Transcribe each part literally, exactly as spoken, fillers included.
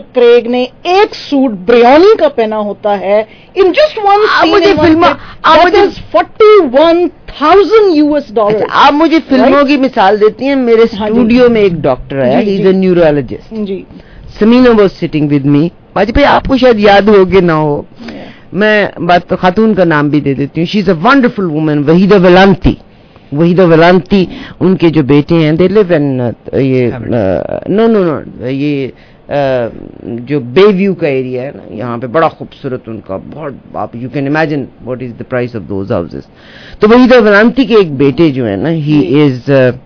Craig ने एक suit Brioni का पहना होता है इन जस्ट वन मुझे film forty one thousand US dollar. आप मुझे फिल्मों की मिसाल देती हैं. मेरे स्टूडियो में एक डॉक्टर है, ही इज अ न्यूरोलॉजिस्ट. जी. Sameena was sitting with me. बाजी भाई आपको शायद याद हो कि ना हो, मैं बात तो खातून का नाम भी दे देती हूँ. She is a wonderful woman, Waheeda Velanti. Waheeda Velanti उनके जो बेटे हैं, they live in yeah no no no yeah Uh, जो बेव्यू का एरिया है ना, यहाँ पे बड़ा खूबसूरत उनका, बहुत आप you can imagine what is the price of those houses. तो वही तो वेलांती के एक बेटे जो है ना, ही इज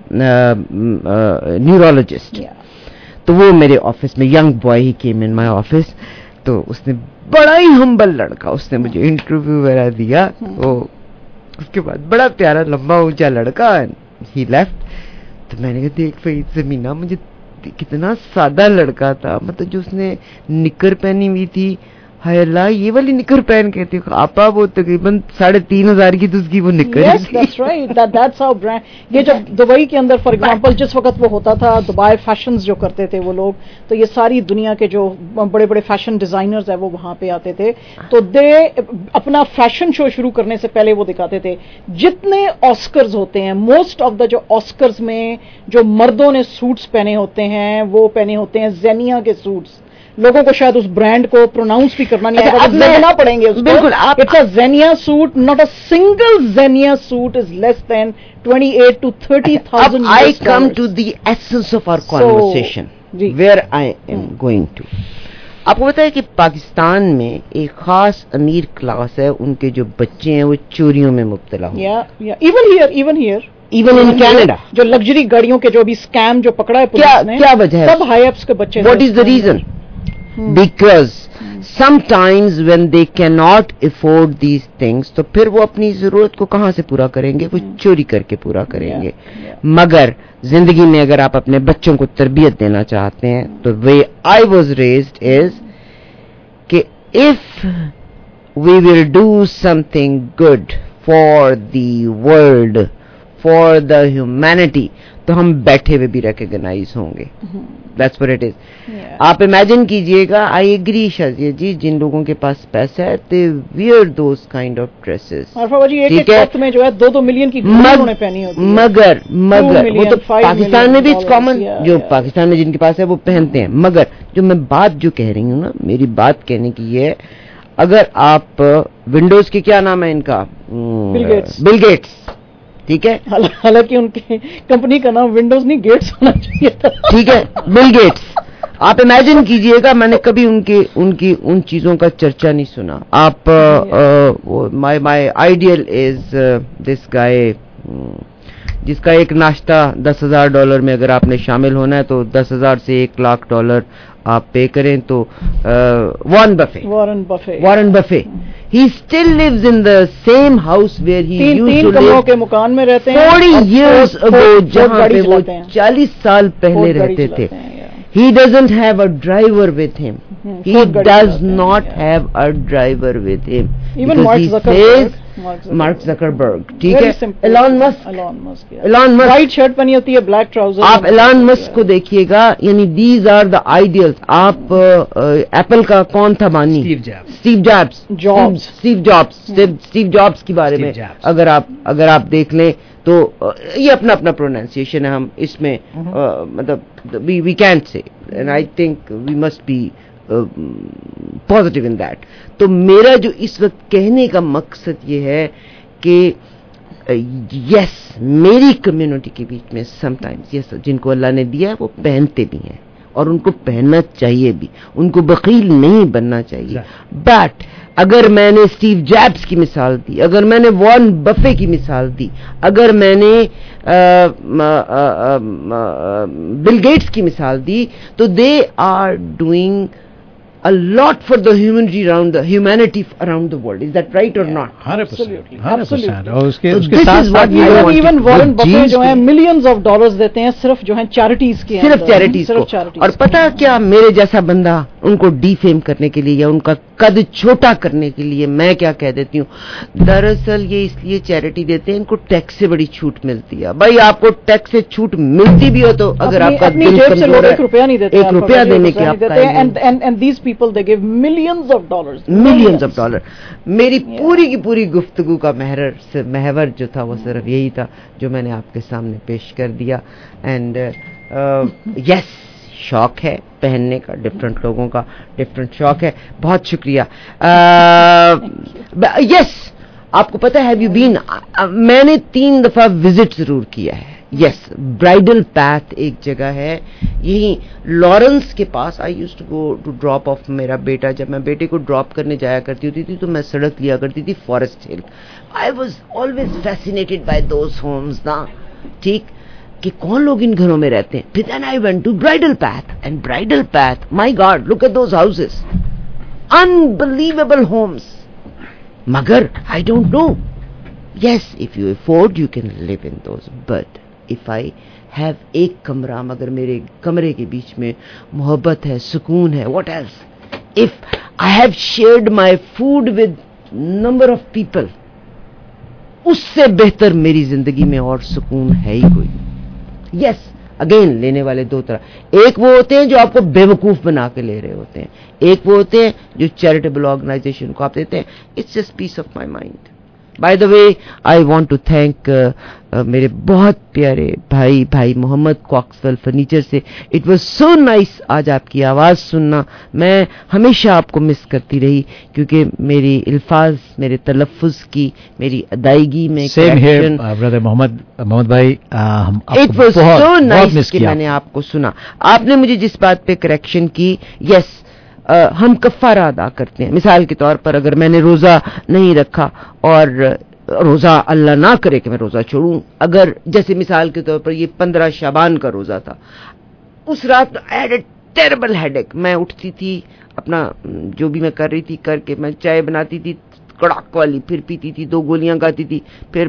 न्यूरोलॉजिस्ट. तो वो मेरे ऑफिस में, young boy he came in my office. तो उसने बड़ा ही हम्बल लड़का, उसने मुझे इंटरव्यू वगैरह दिया. वो उसके बाद बड़ा प्यारा लंबा ऊंचा लड़का, ही लेफ्ट. तो मैंने कहा देख भाई ज़मीना, मुझे कितना सादा लड़का था, मतलब जो उसने निकर पहनी हुई थी, हाय अल्लाह ये वाली निकर पहन के थी आपा, वो तकरीबन साढ़े तीन हजार की तो उसकी वो निकर. yes, that's right. that, that's how brand. ये जब दुबई के अंदर फॉर एग्जांपल जिस वक्त वो होता था, दुबई फैशंस जो करते थे वो लोग, तो ये सारी दुनिया के जो बड़े बड़े फैशन डिजाइनर्स है वो वहां पे आते थे. तो दे अपना फैशन शो शुरू करने से पहले वो दिखाते थे जितने ऑस्कर्स होते हैं, मोस्ट ऑफ द जो ऑस्कर्स में जो मर्दों ने सूट्स पहने होते हैं वो पहने होते हैं ज़ेनिया के सूट्स. लोगों को शायद उस ब्रांड को प्रोनाउंस भी करना नहीं आता, ज़ेनिया पढ़ेंगे उसको. बिल्कुल. आप it's a Zegna suit, not a single Zegna suit is less than twenty eight to thirty thousand. I come to the essence of our conversation where I am going to. आपको पता है कि पाकिस्तान में एक खास अमीर क्लास है, उनके जो बच्चे हैं वो चोरियों में मुब्तला हो. Even here even here even in Canada जो लग्जरी गाड़ियों के जो भी स्कैम जो पकड़ा है क्या ने, क्या वजह है? सब हाई अप्स के बच्चे. What is the reason? Because hmm. sometimes when they cannot afford these things, तो फिर वो अपनी जरूरत को कहाँ से पूरा करेंगे? वो hmm. चोरी करके पूरा करेंगे. yeah, yeah. मगर जिंदगी में अगर आप अपने बच्चों को तरबियत देना चाहते हैं, तो way I was raised is कि if we will do something good for the world, for the humanity, तो हम बैठे हुए भी रिकॉग्नाइज होंगे. That's what it is. आप इमेजिन कीजिएगा, आई एग्री शाजिया जी, जिन लोगों के पास पैसा है they wear those kind of dresses. ठीक है, में जो है दो दो मिलियन की उन्होंने पहनी होती है. मगर मगर वो तो पाकिस्तान में भी इट्स कॉमन, जो पाकिस्तान में जिनके पास है वो पहनते हैं. मगर जो मैं बात जो कह रही हूँ ना, मेरी बात कहने की ये है, अगर आप विंडोज के क्या नाम है इनका, बिल गेट्स, ठीक है, हालांकि उनकी कंपनी का नाम विंडोज नहीं गेट्स होना चाहिए था. ठीक है, बिल गेट्स. आप इमेजिन कीजिएगा, मैंने कभी उनके उनकी उन चीजों का चर्चा नहीं सुना. आप my my ideal is this guy, जिसका एक नाश्ता दस हजार डॉलर में अगर आपने शामिल होना है तो दस हजार से एक लाख डॉलर आप पे करें. तो Warren Buffett Warren Buffett Warren Buffett he still lives in the same house where he तीन, used तीन to live के मकान में रहते हैं forty years ago, जहाँ पे वो चालीस साल पहले रहते थे. He doesn't have a driver with him. Hmm, he does not yeah. have a driver with him. Even Mark he Zuckerberg. Says Mark Zuckerberg. ठीक है. Elon Musk. Elon Musk. Yeah. Elon Musk. White shirt पहनी होती है, black trousers. आप Elon Musk को देखिएगा, यानी these are the ideals. आप Apple uh, का कौन था बानी? Steve Jobs. Steve Jobs. Jobs. Steve Jobs. Steve, Steve Jobs के बारे में अगर आप अगर आप देख लें तो ये अपना अपना प्रोनाउंसिएशन है. हम इसमें मतलब we we can't say, and I think we must be positive in that. तो मेरा जो इस वक्त कहने का मकसद ये है कि यस, मेरी कम्युनिटी के बीच में समटाइम्स यस, जिनको अल्लाह ने दिया है वो पहनते भी हैं और उनको पहनना चाहिए भी, उनको बकील नहीं बनना चाहिए. बट अगर मैंने स्टीव जॉब्स की मिसाल दी, अगर मैंने वॉरेन बफे की मिसाल दी, अगर मैंने बिल गेट्स की मिसाल दी, तो they are doing a lot for the humanity around the humanity around the world. Is that right or not? one hundred percent. Absolutely. one hundred percent. और उसके so उसके साथ साथ even even वॉरेन बफे जो है millions of dollars देते हैं सिर्फ जो है चैरिटीज के, सिर्फ चैरिटीज को. और पता क्या, मेरे जैसा बंदा ان کو ڈیفیم کرنے کے لیے یا ان کا قد چھوٹا کرنے کے لیے میں کیا کہہ دیتی ہوں، دراصل یہ اس لیے چیریٹی دیتے ہیں ان کو ٹیکس سے بڑی چھوٹ ملتی ہے. بھائی آپ کو ٹیکس سے چھوٹ ملتی بھی ہو تو اگر آپ کا دل کمزور ہے، ایک روپیہ نہیں دیتے، ایک روپیہ دینے کے آپ millions of dollar millions of dollar. میری پوری کی پوری گفتگو کا محور سے محور جو تھا وہ صرف یہی تھا جو میں نے آپ کے سامنے پیش کر دیا. اینڈ یس شوق ہے پہننے کا، ڈفرینٹ لوگوں کا ڈفرینٹ شوق ہے. بہت شکریہ. یس آپ کو پتہ ہے ہیو یو بین، میں نے تین دفعہ وزٹ ضرور کیا ہے. یس برائڈل پیتھ ایک جگہ ہے یہی لارنس کے پاس. I used to go to drop off میرا بیٹا. جب میں بیٹے کو ڈراپ کرنے جایا کرتی ہوتی تھی تو میں سڑک لیا کرتی تھی Forest Hill. I was always fascinated by those homes نا، ٹھیک کہ کون لوگ ان گھروں میں رہتے ہیں. پھر then I went to Bridle Path and Bridle Path my God look at those houses, unbelievable homes. مگر I don't know, yes if you afford you can live in those, but if I have ایک کمرہ مگر میرے کمرے کے بیچ میں محبت ہے، سکون ہے. what else if I have shared my food with number of people، اس سے بہتر میری زندگی میں اور سکون ہے ہی کوئی. یس اگین لینے والے دو طرح، ایک وہ ہوتے ہیں جو آپ کو بیوقوف بنا کے لے رہے ہوتے ہیں، ایک وہ ہوتے ہیں جو چیریٹیبل آرگنائزیشن کو آپ دیتے ہیں. It's just peace of my mind. By the way I want to thank میرے بہت پیارے بھائی بھائی محمد کوکسویل فرنیچر سے. اٹ واز سو نائس آج آپ کی آواز سننا. میں ہمیشہ آپ کو مس کرتی رہی کیونکہ میری الفاظ، میرے تلفظ کی، میری ادائیگی میں محمد محمد بھائی اٹ واز سو نائس کہ میں نے آپ کو سنا. آپ نے مجھے جس بات پہ کریکشن کی، یس ہم کفارہ ادا کرتے ہیں. مثال کے طور پر اگر میں نے روزہ نہیں رکھا اور روزہ اللہ نہ کرے کہ میں روزہ چھوڑوں، اگر جیسے مثال کے طور پر یہ پندرہ شعبان کا روزہ تھا، اس رات I had a terrible headache. میں اٹھتی تھی اپنا جو بھی میں کر رہی تھی کر کے، میں چائے بناتی تھی کڑاک والی، پھر پیتی تھی، دو گولیاں کھاتی تھی، پھر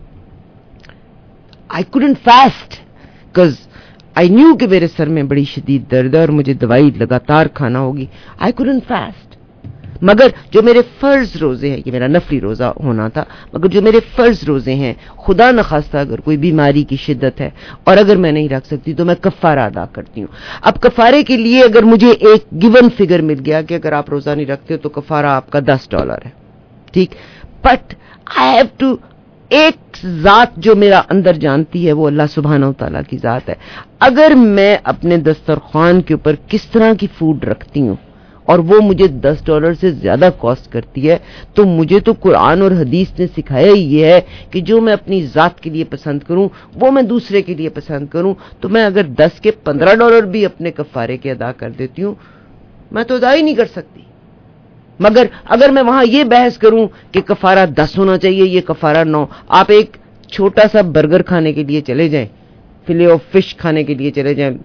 I couldn't fast because I knew کہ میرے سر میں بڑی شدید درد ہے اور مجھے دوائی لگاتار کھانا ہوگی. I couldn't fast. مگر جو میرے فرض روزے ہیں، یہ میرا نفلی روزہ ہونا تھا، مگر جو میرے فرض روزے ہیں، خدا نخواستہ اگر کوئی بیماری کی شدت ہے اور اگر میں نہیں رکھ سکتی تو میں کفارہ ادا کرتی ہوں. اب کفارے کے لیے اگر مجھے ایک گیون فگر مل گیا کہ اگر آپ روزہ نہیں رکھتے ہو تو کفارہ آپ کا دس ڈالر ہے، ٹھیک. بٹ آئی ہیو ٹو، ایک ذات جو میرا اندر جانتی ہے وہ اللہ سبحانہ و تعالیٰ کی ذات ہے. اگر میں اپنے دسترخوان کے اوپر کس طرح کی فوڈ رکھتی ہوں اور وہ مجھے دس ڈالر سے زیادہ کاسٹ کرتی ہے، تو مجھے تو قرآن اور حدیث نے سکھایا ہی یہ ہے کہ جو میں اپنی ذات کے لیے پسند کروں وہ میں دوسرے کے لیے پسند کروں. تو میں اگر دس کے پندرہ ڈالر بھی اپنے کفارے کے ادا کر دیتی ہوں، میں تو ادا ہی نہیں کر سکتی. مگر اگر میں وہاں یہ بحث کروں کہ کفارہ دس ہونا چاہیے، یہ کفارہ نو، آپ ایک چھوٹا سا برگر کھانے کے لیے چلے جائیں، فلے آف فش کھانے کے لیے چلے جائیں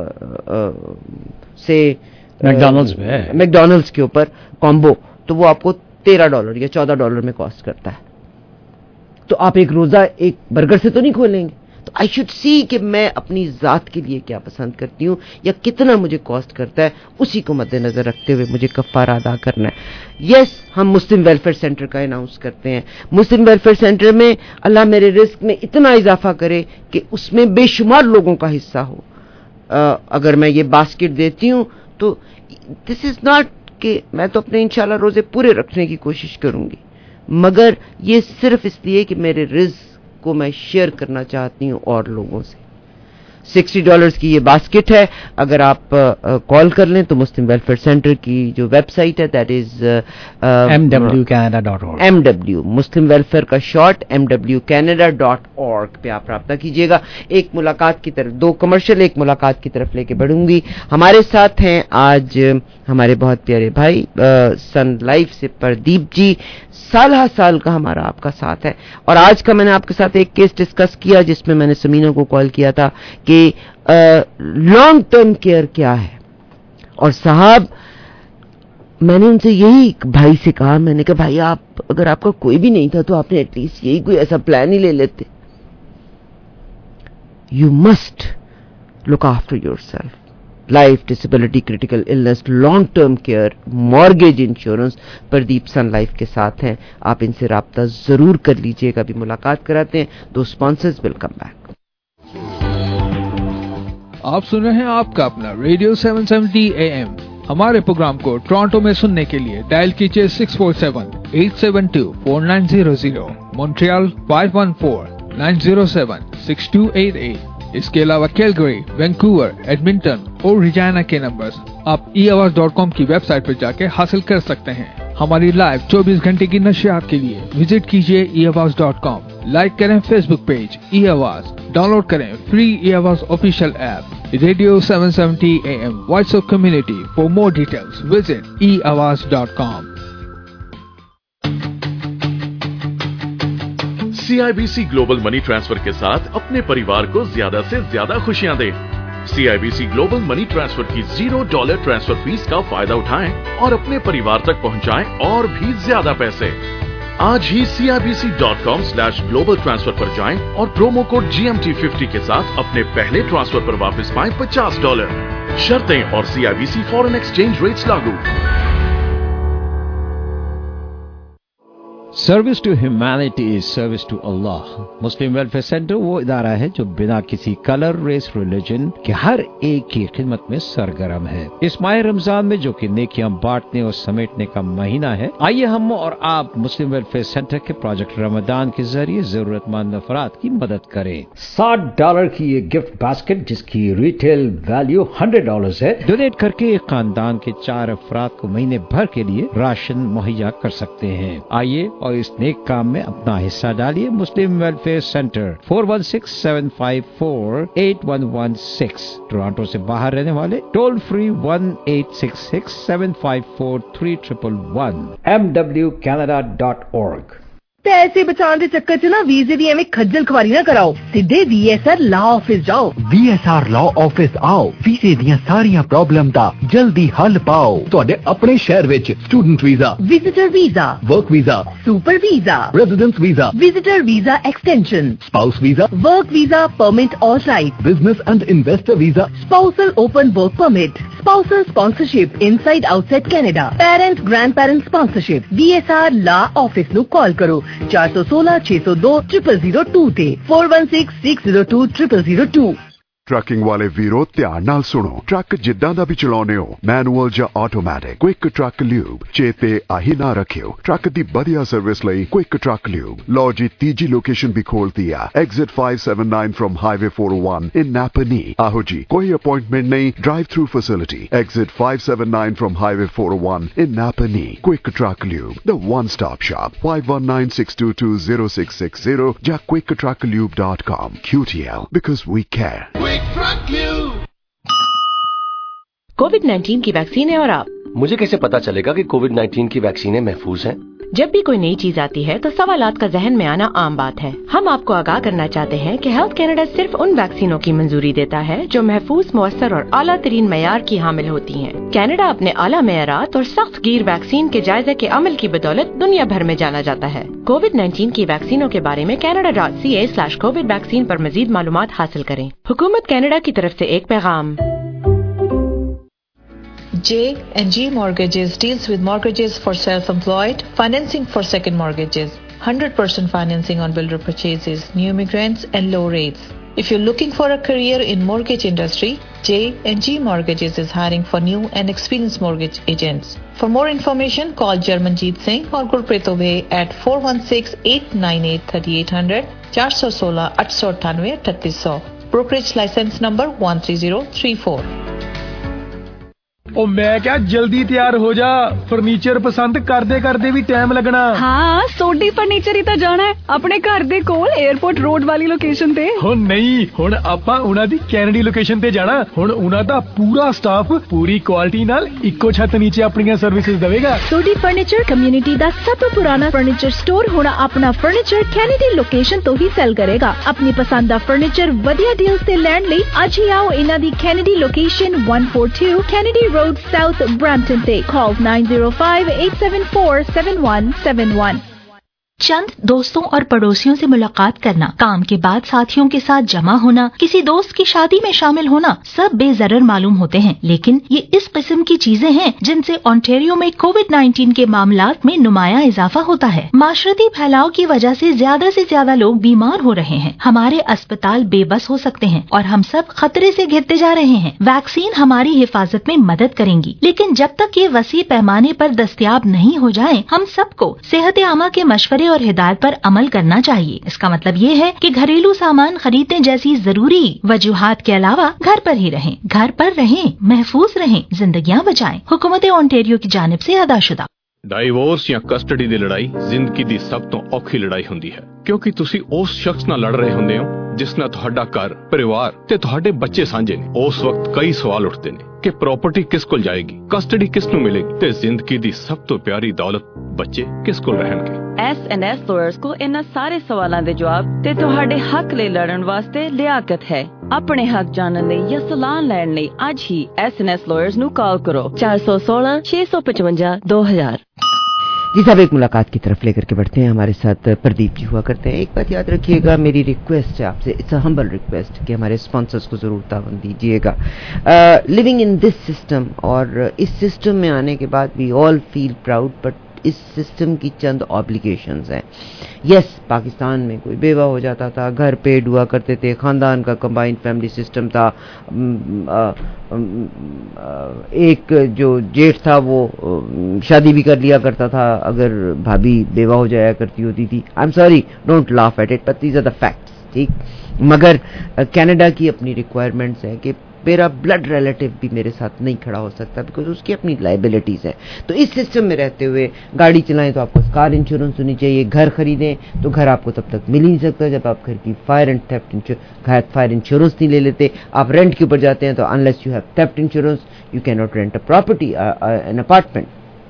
سے میکڈونلڈز میں، میکڈونلڈز کے اوپر کامبو، تو وہ آپ کو تیرہ ڈالر یا چودہ ڈالر میں کاسٹ کرتا ہے. تو آپ ایک روزہ ایک برگر سے تو نہیں کھولیں گے. تو آئی شوڈ سی کہ میں اپنی ذات کے لیے کیا پسند کرتی ہوں یا کتنا مجھے کاسٹ کرتا ہے، اسی کو مد نظر رکھتے ہوئے مجھے کفارہ ادا کرنا ہے. یس ہم مسلم ویلفیئر سینٹر کا اناؤنس کرتے ہیں. مسلم ویلفیئر سینٹر میں اللہ میرے رزق میں اتنا اضافہ کرے کہ اس میں بے شمار لوگوں کا حصہ ہو. آ, اگر میں یہ باسکٹ دیتی ہوں تو دس از ناٹ کہ میں تو اپنے انشاءاللہ روزے پورے رکھنے کی کوشش کروں گی، مگر یہ صرف اس لیے کہ میرے رزق کو میں شیئر کرنا چاہتی ہوں اور لوگوں سے. سکسٹی ڈالرز کی یہ باسکٹ ہے. اگر آپ کال کر لیں تو مسلم ویلفیئر سینٹر کی جو ویب سائٹ ہے that is M W Canada dot org, M W Muslim welfare کا short M W Canada dot org پہ آپ رابطہ کیجیے گا. ایک ملاقات کی طرف، دو کمرشل ایک ملاقات کی طرف لے کے بڑھوں گی. ہمارے ساتھ ہیں آج ہمارے بہت پیارے بھائی سن لائف سے پردیپ جی. سالہ سال کا ہمارا آپ کا ساتھ ہے، اور آج کا میں نے آپ کے ساتھ ایک کیس ڈسکس کیا جس میں میں نے سمینہ کو کال کیا تھا کہ لانگ ٹرم کیئر کیا ہے. اور صاحب میں نے ان سے یہی بھائی سے کہا، میں نے کہا بھائی آپ اگر آپ کا کوئی بھی نہیں تھا تو آپ نے ایٹ لیسٹ یہی کوئی ایسا پلان ہی لے لیتے. You must look after yourself. Life, disability, critical illness, long term care, mortgage insurance, Pradeep Sun Life के साथ हैं. आप इनसे राब्ता जरूर कर लीजिएगा. अभी मुलाकात कराते हैं दो स्पॉन्सर्स. Welcome back. आप सुन रहे हैं आपका अपना radio seven seventy A M. हमारे प्रोग्राम को टोरंटो में सुनने के लिए डायल कीजिए six four seven eight seven two four nine zero zero, Montreal five one four nine zero seven six two eight eight. इसके अलावा कैलगरी, वैंकूवर, एडमिंटन और रिजाना के नंबर्स आप ई आवाज डॉट कॉम की वेबसाइट पर जाके हासिल कर सकते हैं. हमारी लाइव चौबीस घंटे की नशियात के लिए विजिट कीजिए E Awaaz dot com. Like करें Facebook page E Awaaz, download करें free E Awaaz official app radio seven seventy A M voice of community. For more details visit E Awaaz dot com. C I B C global money transfer के साथ अपने परिवार को ज्यादा से ज्यादा खुशियां दें. C I B C global money transfer की जीरो डॉलर ट्रांसफर फीस का फायदा उठाएं और अपने परिवार तक पहुंचाएं और भी ज्यादा पैसे. आज ही C I B C dot com slash global transfer पर जाएं और promo code G M T fifty के साथ अपने पहले ट्रांसफर पर वापस पाएं पचास डॉलर. शर्तें और C I B C foreign exchange rates लागू. Service to humanity is service to Allah. Muslim welfare centre वो इदारा है जो बिना किसी कलर, रेस, रिलीजन के हर एक की खिदमत में सरगर्म है. इस माह रमजान में जो कि नेकियां बांटने और समेटने का महीना है, आइए हम और आप मुस्लिम वेलफेयर सेंटर के प्रोजेक्ट रमजान के जरिए जरूरतमंद अफराद की मदद करें. साठ डॉलर की ये गिफ्ट बास्केट जिसकी रिटेल वैल्यू हंड्रेड डॉलर है, डोनेट करके एक खानदान के चार अफराद को महीने भर के लिए राशन मुहैया कर सकते हैं. आइए और इस नेक काम में अपना हिस्सा डालिए. Muslim welfare centre four one six seven five four eight one one six. Toronto से बाहर रहने वाले toll free one eight six six seven five four three triple one. M W Canada dot org. पैसे बचाने के चक्कर च ना वीजे दी एवं खज्जल खुआरी ना कराओ. सीधे V S R law office जाओ. V S R law office आओ. वीजे दियां सारियां प्रॉब्लम दा जल्दी हल पाओ. ਤੁਹਾਡੇ ਆਪਣੇ ਸ਼ਹਿਰ ਵਿੱਚ student visa, visitor visa, work visa, super visa, residence visa, visitor visa extension, spouse visa, work visa permit all right, business and investor visa, spousal open work permit, spousal sponsorship inside outside Canada, parent grand parent sponsorship. V S R law office नु call करो चार सौ सोलह छह सौ दो triple zero two ते four one six six zero two triple zero two. Trucking वाले वीरो ध्यान नाल सुनो. ट्रक जिद्दां दा भी चलाउने हो, मैनुअल ਜਾਂ ਆਟੋਮੈਟਿਕ, क्विक ट्रक ल्यूब चेते आही ना रखियो. ट्रक दी बढ़िया सर्विस लई क्विक ट्रक ल्यूब. लो जी तीजी लोकेशन भी खोलती है, exit five seven nine from highway four O one in Napanee. आहो जी कोई अपॉइंटमेंट नहीं, drive through facility. Exit five seven nine from highway four O one in Napanee. Quick Truck Lube, the one stop shop. Five one nine six two two zero six six zero या Quick Truck Lube dot com. Q T L because we care. COVID nineteen की vaccine है और आप. मुझे कैसे पता चलेगा कि कोविड नाइन्टीन की वैक्सीनें महफूज हैं? जब भी कोई नई चीज आती है तो सवालात का जहन में आना आम बात है. हम आपको आगाह करना चाहते हैं कि हेल्थ कैनेडा सिर्फ उन वैक्सीनों की मंजूरी देता है जो महफूज, मुअस्सर और आला तरीन मयार की हामिल होती हैं. कैनेडा अपने आला मयारात और सख्त गिर वैक्सीन के जायजे के अमल की बदौलत दुनिया भर में जाना जाता है. कोविड नाइन्टीन की वैक्सीनों के बारे में Canada dot C A slash COVID vaccine पर मजीद मालूमात हासिल करें. हुकूमत कैनेडा की तरफ से एक पैगाम. J and G Mortgages deals with mortgages for self-employed, financing for second mortgages, one hundred percent financing on builder purchases, new immigrants and low rates. If you're looking for a career in mortgage industry, J and G Mortgages is hiring for new and experienced mortgage agents. For more information, call Jarmanjeet Singh or Gurpreet Obey at four one six, eight nine eight, three eight zero zero, four one six, eight nine eight, three eight zero zero. Brokerage license number one three zero three four. ओ मैं क्या जल्दी तैयार हो जा, furniture पसंद करदे करदे भी टाइम लगना. हाँ सोडी फर्नीचर ही तो जाना है अपने घर दे कोल एयरपोर्ट रोड वाली लोकेशन ते. हो नहीं हुण आपां उना दी कैनेडी लोकेशन ते जाना. हुण उना दा पूरा स्टाफ पूरी क्वालिटी नाल इक्को छत नीचे अपनी सर्विसेज देवेगा. सोडी फर्नीचर कम्युनिटी दा सब पुराना फर्नीचर स्टोर हुण अपना फर्नीचर कैनेडी लोकेशन तो ही सेल करेगा. अपनी पसंद दा फर्नीचर वधिया डील्स ते लैण लई अज ही आओ इना दी Kennedy location one forty-two Kennedy Road South Brampton. Call nine zero five, eight seven four, seven one seven one. चंद दोस्तों और पड़ोसियों से मुलाकात करना, काम के बाद साथियों के साथ जमा होना, किसी दोस्त की शादी में शामिल होना, सब बेज़रर मालूम होते हैं, लेकिन ये इस किस्म की चीजें हैं जिनसे ओंटारियो में कोविड नाइन्टीन के मामलात में नुमाया इजाफा होता है। माशरती फैलाव की वजह से ज्यादा से ज्यादा लोग बीमार हो रहे हैं, हमारे अस्पताल बेबस हो सकते हैं और हम सब खतरे से घिरते जा रहे हैं। वैक्सीन हमारी हिफाजत में मदद करेंगी, लेकिन जब तक ये वसी पैमाने पर दस्तयाब नहीं हो जाए, हम सबको सेहत आमा के मशवरे और हिदायत पर अमल करना चाहिए। इसका मतलब ये है कि घरेलू सामान खरीदने जैसी जरूरी वजूहात के अलावा घर पर ही रहें, घर पर रहें, महफूज रहें, जिंदगियां बचाएं। हुकूमत ओंटारियो की जानिब से अदाशुदा। ਡਾਈਵੋਰਸ ਜਾਂ ਕਸਟਡੀ ਦੀ ਲੜਾਈ ਜ਼ਿੰਦਗੀ ਦੀ ਸਭ ਤੋਂ ਔਖੀ ਲੜਾਈ ਹੁੰਦੀ ਹੈ, ਕਿਉਂਕਿ ਤੁਸੀਂ ਉਸ ਸ਼ਖਸ ਨਾਲ ਲੜ ਰਹੇ ਹੁੰਦੇ ਹੋ ਜਿਸ ਨਾਲ ਤੁਹਾਡਾ ਘਰ, ਪਰਿਵਾਰ ਤੇ ਤੁਹਾਡੇ ਬੱਚੇ ਸਾਂਝੇ ਨੇ। ਉਸ ਵਕਤ ਕਈ ਸਵਾਲ ਉੱਠਦੇ ਨੇ ਕਿ ਪ੍ਰਾਪਰਟੀ ਕਿਸ ਕੋਲ ਜਾਏਗੀ, ਕਸਟਡੀ ਕਿਸ ਨੂੰ ਮਿਲੇਗੀ ਤੇ ਜ਼ਿੰਦਗੀ ਦੀ ਸਭ ਤੋਂ ਪਿਆਰੀ ਦੌਲਤ ਬੱਚੇ ਕਿਸ ਕੋਲ ਰਹਿਣਗੇ। ਐਸ ਐਂਡ ਐਸ ਲਾਇਰਸ ਕੋ ਇਹਨਾਂ ਸਾਰੇ ਸਵਾਲਾਂ ਦੇ ਜਵਾਬ ਤੇ ਤੁਹਾਡੇ ਹੱਕ ਲਈ ਲੜਨ ਵਾਸਤੇ ਲਿਆਕਤ ਹੈ। ਆਪਣੇ ਹੱਕ ਜਾਣਨ ਲਈ ਜਾਂ ਸਲਾਹ ਲੈਣ ਲਈ ਅੱਜ ਹੀ ਐਸ ਐਂਡ ਐਸ ਲਾਇਰਸ ਨੂੰ ਕਾਲ ਕਰੋ ਚਾਰ ਸੌ सोलह छह सौ पचवंजा दो हजार। जी साहब, एक मुलाकात की तरफ लेकर के बढ़ते हैं। हमारे साथ प्रदीप जी हुआ करते हैं। एक बात याद रखिएगा, मेरी रिक्वेस्ट है आपसे, इट्स अ हम्बल रिक्वेस्ट कि हमारे स्पॉन्सर्स को जरूर तावन दीजिएगा। लिविंग इन दिस सिस्टम, और इस सिस्टम में आने के बाद we all feel proud, but इस सिस्टम की चंद ऑब्लिगेशंस हैं। यस, पाकिस्तान में कोई बेवा हो जाता था, घर पेड हुआ करते थे, खानदान का कंबाइंड फैमिली सिस्टम था, एक जो जेठ था वो शादी भी कर लिया करता था अगर भाभी बेवा हो जाया करती होती थी। I am sorry, don't laugh at it, but these are the facts, ठीक। मगर कनाडा की अपनी रिक्वायरमेंट्स हैं कि मेरा ब्लड रिलेटिव भी मेरे साथ नहीं खड़ा हो सकता, बिकॉज उसकी अपनी लाइबिलिटीज है। तो इस सिस्टम में रहते हुए गाड़ी चलाएं तो आपको कार इंश्योरेंस होनी चाहिए, घर खरीदें तो घर आपको तब तक मिल ही नहीं सकता जब आप घर की fire and theft fire insurance नहीं ले लेते। आप रेंट के ऊपर जाते हैं तो unless you have theft insurance you can not rent a property, an apartment.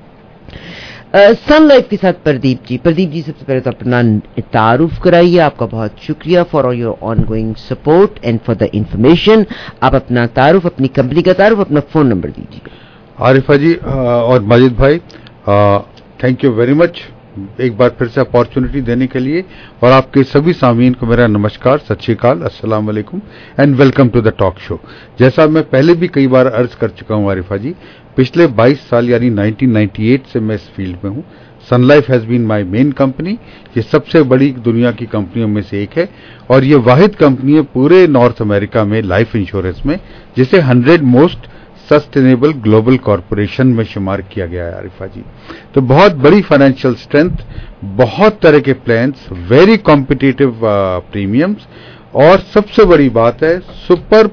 Sun Life के साथ प्रदीप जी। प्रदीप जी, सबसे पहले तो अपना तारुफ कराइए। आपका बहुत शुक्रिया for your ongoing support and for the information. आप अपना तारुफ, अपनी कंपनी का तारुफ, अपना फोन नंबर दीजिए। आरिफा जी और माजिद भाई, थैंक यू वेरी मच एक बार फिर से अपॉर्चुनिटी देने के लिए, और आपके सभी सामीन को मेरा नमस्कार, सत श्री अकाल, अस्सलाम वालेकुम and welcome to the talk show. जैसा मैं पहले भी कई बार अर्ज कर चुका हूं आरिफा जी, पिछले बाईस साल यानी नाइनटीन नाइंटी एट से मैं इस फील्ड में हूं। Sun Life has been my main company. ये सबसे बड़ी दुनिया की कंपनियों में से एक है और ये वाहिद कंपनी है पूरे नॉर्थ अमेरिका में लाइफ इंश्योरेंस में जिसे hundred most sustainable global corporation में शुमार किया गया है आरिफा जी। तो बहुत बड़ी फाइनेंशियल स्ट्रेंथ, बहुत तरह के प्लान्स, वेरी कॉम्पिटिटिव प्रीमियम्स, और सबसे बड़ी बात है super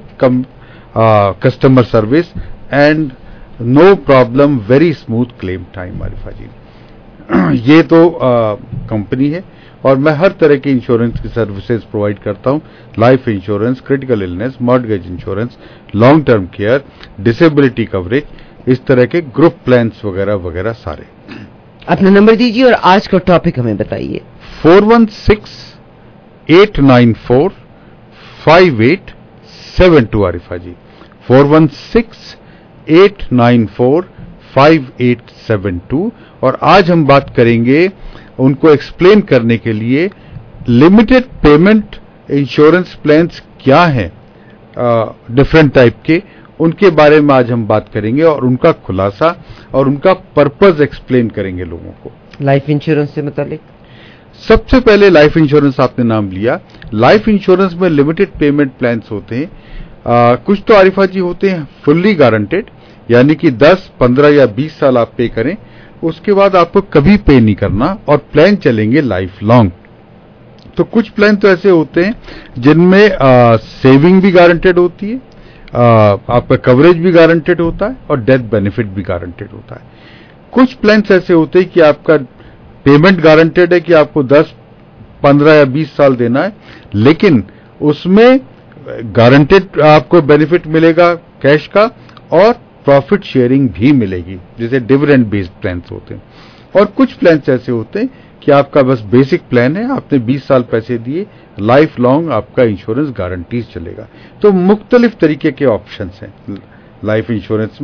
customer service and no problem, very smooth claim time Arifa ji. ये तो कंपनी है और मैं हर तरह की इंश्योरेंस की सर्विसेज प्रोवाइड करता हूं। Life insurance, critical illness, mortgage insurance, long term care, disability coverage, इस तरह के ग्रुप प्लान्स वगैरह वगैरह सारे। अपना नंबर दीजिए और आज का टॉपिक हमें बताइए। Four one six eight nine four five eight seven two Arifa ji, four one six eight nine four five eight seven two. और आज हम बात करेंगे उनको एक्सप्लेन करने के लिए लिमिटेड पेमेंट इंश्योरेंस प्लान्स क्या हैं, डिफरेंट टाइप के, उनके बारे में आज हम बात करेंगे और उनका खुलासा और उनका पर्पस एक्सप्लेन करेंगे लोगों को। लाइफ इंश्योरेंस से मुतालिक सबसे पहले लाइफ इंश्योरेंस आपने नाम लिया। लाइफ इंश्योरेंस में लिमिटेड पेमेंट प्लान्स होते हैं। आ, कुछ तो आरिफा जी होते हैं फुल्ली गारंटेड, यानी कि दस, पंद्रह या बीस साल आप पे करें, उसके बाद आपको कभी पे नहीं करना और प्लान चलेंगे लाइफ लॉन्ग। तो कुछ प्लान तो ऐसे होते हैं जिनमें सेविंग भी गारंटेड होती है, आ, आपका कवरेज भी गारंटेड होता है और डेथ बेनिफिट भी गारंटेड होता है। कुछ प्लान ऐसे होते हैं कि आपका पेमेंट गारंटेड है कि आपको दस, पंद्रह या बीस साल देना है, लेकिन उसमें गारंटेड आपको बेनिफिट मिलेगा कैश का और प्रॉफिट शेयरिंग भी मिलेगी, जैसे डिविडेंड बेस्ड प्लान्स होते हैं। और कुछ प्लान्स ऐसे होते हैं कि आपका बस बेसिक प्लान है, आपने बीस साल पैसे दिए, लाइफ लॉन्ग आपका इंश्योरेंस गारंटीज चलेगा। तो मुख्तलिफ तरीके के ऑप्शंस हैं लाइफ इंश्योरेंस में,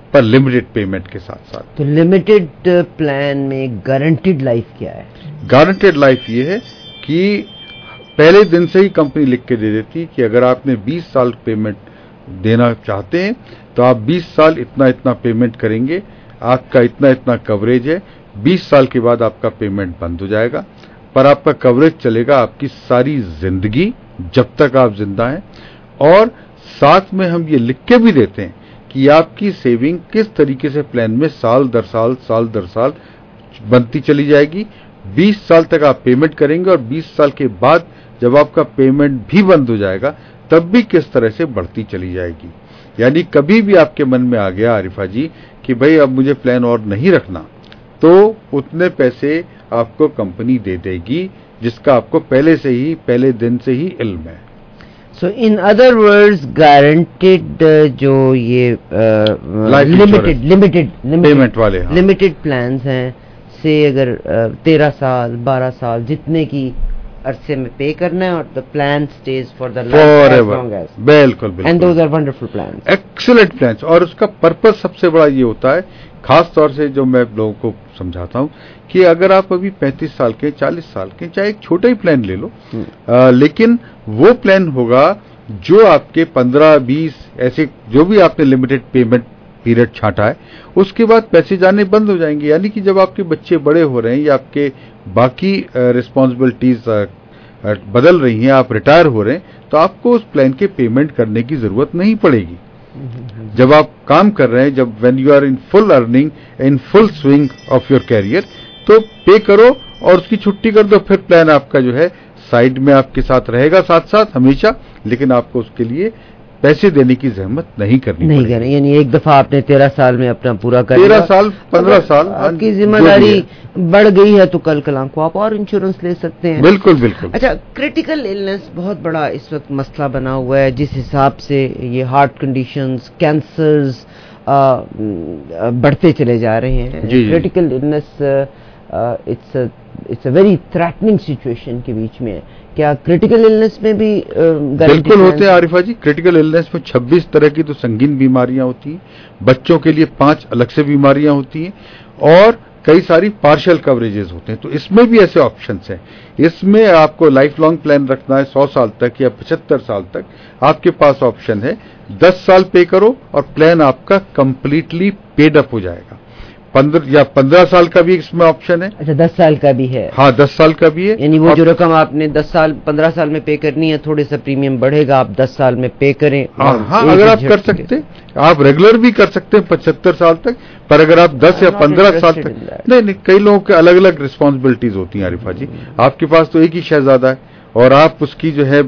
پر لمیٹڈ پیمنٹ کے ساتھ ساتھ. تو لمیٹڈ پلان میں گارنٹیڈ لائف کیا ہے؟ گارنٹیڈ لائف یہ ہے کہ پہلے دن سے ہی کمپنی لکھ کے دے دیتی کہ اگر آپ نے بیس سال پیمنٹ دینا چاہتے ہیں تو آپ بیس سال اتنا اتنا پیمنٹ کریں گے, آپ کا اتنا اتنا کوریج ہے, بیس سال کے بعد آپ کا پیمنٹ بند ہو جائے گا, پر آپ کا کوریج چلے گا آپ کی ساری زندگی جب تک آپ زندہ ہیں. اور ساتھ میں ہم یہ لکھ کے بھی دیتے ہیں کہ آپ کی سیونگ کس طریقے سے پلان میں سال در سال سال در سال بنتی چلی جائے گی. بیس سال تک آپ پیمنٹ کریں گے اور بیس سال کے بعد جب آپ کا پیمنٹ بھی بند ہو جائے گا تب بھی کس طرح سے بڑھتی چلی جائے گی. یعنی کبھی بھی آپ کے من میں آ گیا عارفہ جی کہ بھئی اب مجھے پلان اور نہیں رکھنا, تو اتنے پیسے آپ کو کمپنی دے دے گی جس کا آپ کو پہلے سے ہی پہلے دن سے ہی علم ہے. So in other words guaranteed جو یہ لمیٹڈ لمیٹڈ پیمنٹ والے لمیٹڈ پلانز ہیں, سے اگر تیرہ سال بارہ سال جتنے کی عرصے میں پے کرنا ہے اور the plan stays for the life as long as. بالکل بالکل. And those are wonderful plans. Excellent plans. اور اس کا پرپس سب سے بڑا یہ ہوتا ہے, خاص طور سے جو میں لوگوں کو سمجھاتا ہوں کہ اگر آپ ابھی پینتیس سال کے چالیس سال کے چاہے ایک چھوٹا ہی پلان لے لو, آ, لیکن وہ پلان ہوگا جو آپ کے پندرہ بیس ایسے جو بھی آپ نے لمیٹڈ پیمنٹ پیریڈ چھانٹا ہے اس کے بعد پیسے جانے بند ہو جائیں گے. یعنی کہ جب آپ کے بچے بڑے ہو رہے ہیں یا آپ کے باقی رسپانسبلٹیز بدل رہی ہیں, آپ ریٹائر ہو رہے ہیں, تو آپ کو اس پلان کے پیمنٹ کرنے کی ضرورت نہیں پڑے گی. جب آپ کام کر رہے ہیں, جب when you are in full earning in full swing of your career, تو پے کرو اور اس کی چھٹی کر دو, پھر پلان آپ کا جو ہے سائڈ میں آپ کے ساتھ رہے گا ساتھ ساتھ ہمیشہ, لیکن آپ کو اس کے لیے پیسے دینے کی زحمت نہیں کرنی نہیں کرنی. یعنی ایک دفعہ آپ نے تیرہ سال میں اپنا پورا کر تیرہ سال پندرہ سال آپ کی ذمہ داری بڑھ گئی ہے تو کل کلام کو آپ اور انشورنس لے سکتے ہیں. بالکل بالکل. اچھا, کریٹیکل النس بہت بڑا اس وقت مسئلہ بنا ہوا ہے, جس حساب سے یہ ہارٹ کنڈیشنز, کینسرز بڑھتے چلے جا رہے ہیں. Critical illness it's it's a very threatening situation کے بیچ میں ہے. کیا کریٹیکل النس میں بھی بالکل ہوتے ہیں عارفہ جی. کریٹیکل النس میں چھبیس طرح کی تو سنگین بیماریاں ہوتی ہیں, بچوں کے لیے پانچ الگ سے بیماریاں ہوتی ہیں, اور کئی ساری پارشل کوریجز ہوتے ہیں. تو اس میں بھی ایسے آپشنس ہیں. اس میں آپ کو لائف لانگ پلان رکھنا ہے سو سال تک یا پچہتر سال تک, آپ کے پاس آپشن ہے دس سال پے کرو اور پلان آپ کا کمپلیٹلی پیڈ اپ ہو جائے گا. پندرہ یا پندرہ سال کا بھی اس میں آپشن ہے. اچھا, دس سال کا بھی ہے. ہاں, دس سال کا بھی ہے. یعنی وہ جو رقم آپ نے دس سال پندرہ سال میں پے کرنی ہے, تھوڑے سا پریمیم بڑھے گا, آپ دس سال میں پے کریں. ہاں ہاں, اگر آپ کر سکتے آپ ریگولر بھی کر سکتے ہیں پچہتر سال تک, پر اگر آپ دس یا پندرہ سال تک نہیں نہیں کئی لوگوں کے الگ الگ رسپانسبلٹیز ہوتی ہیں عارفہ جی. آپ کے پاس تو ایک ہی شہزادہ ہے اور آپ اس کی جو ہے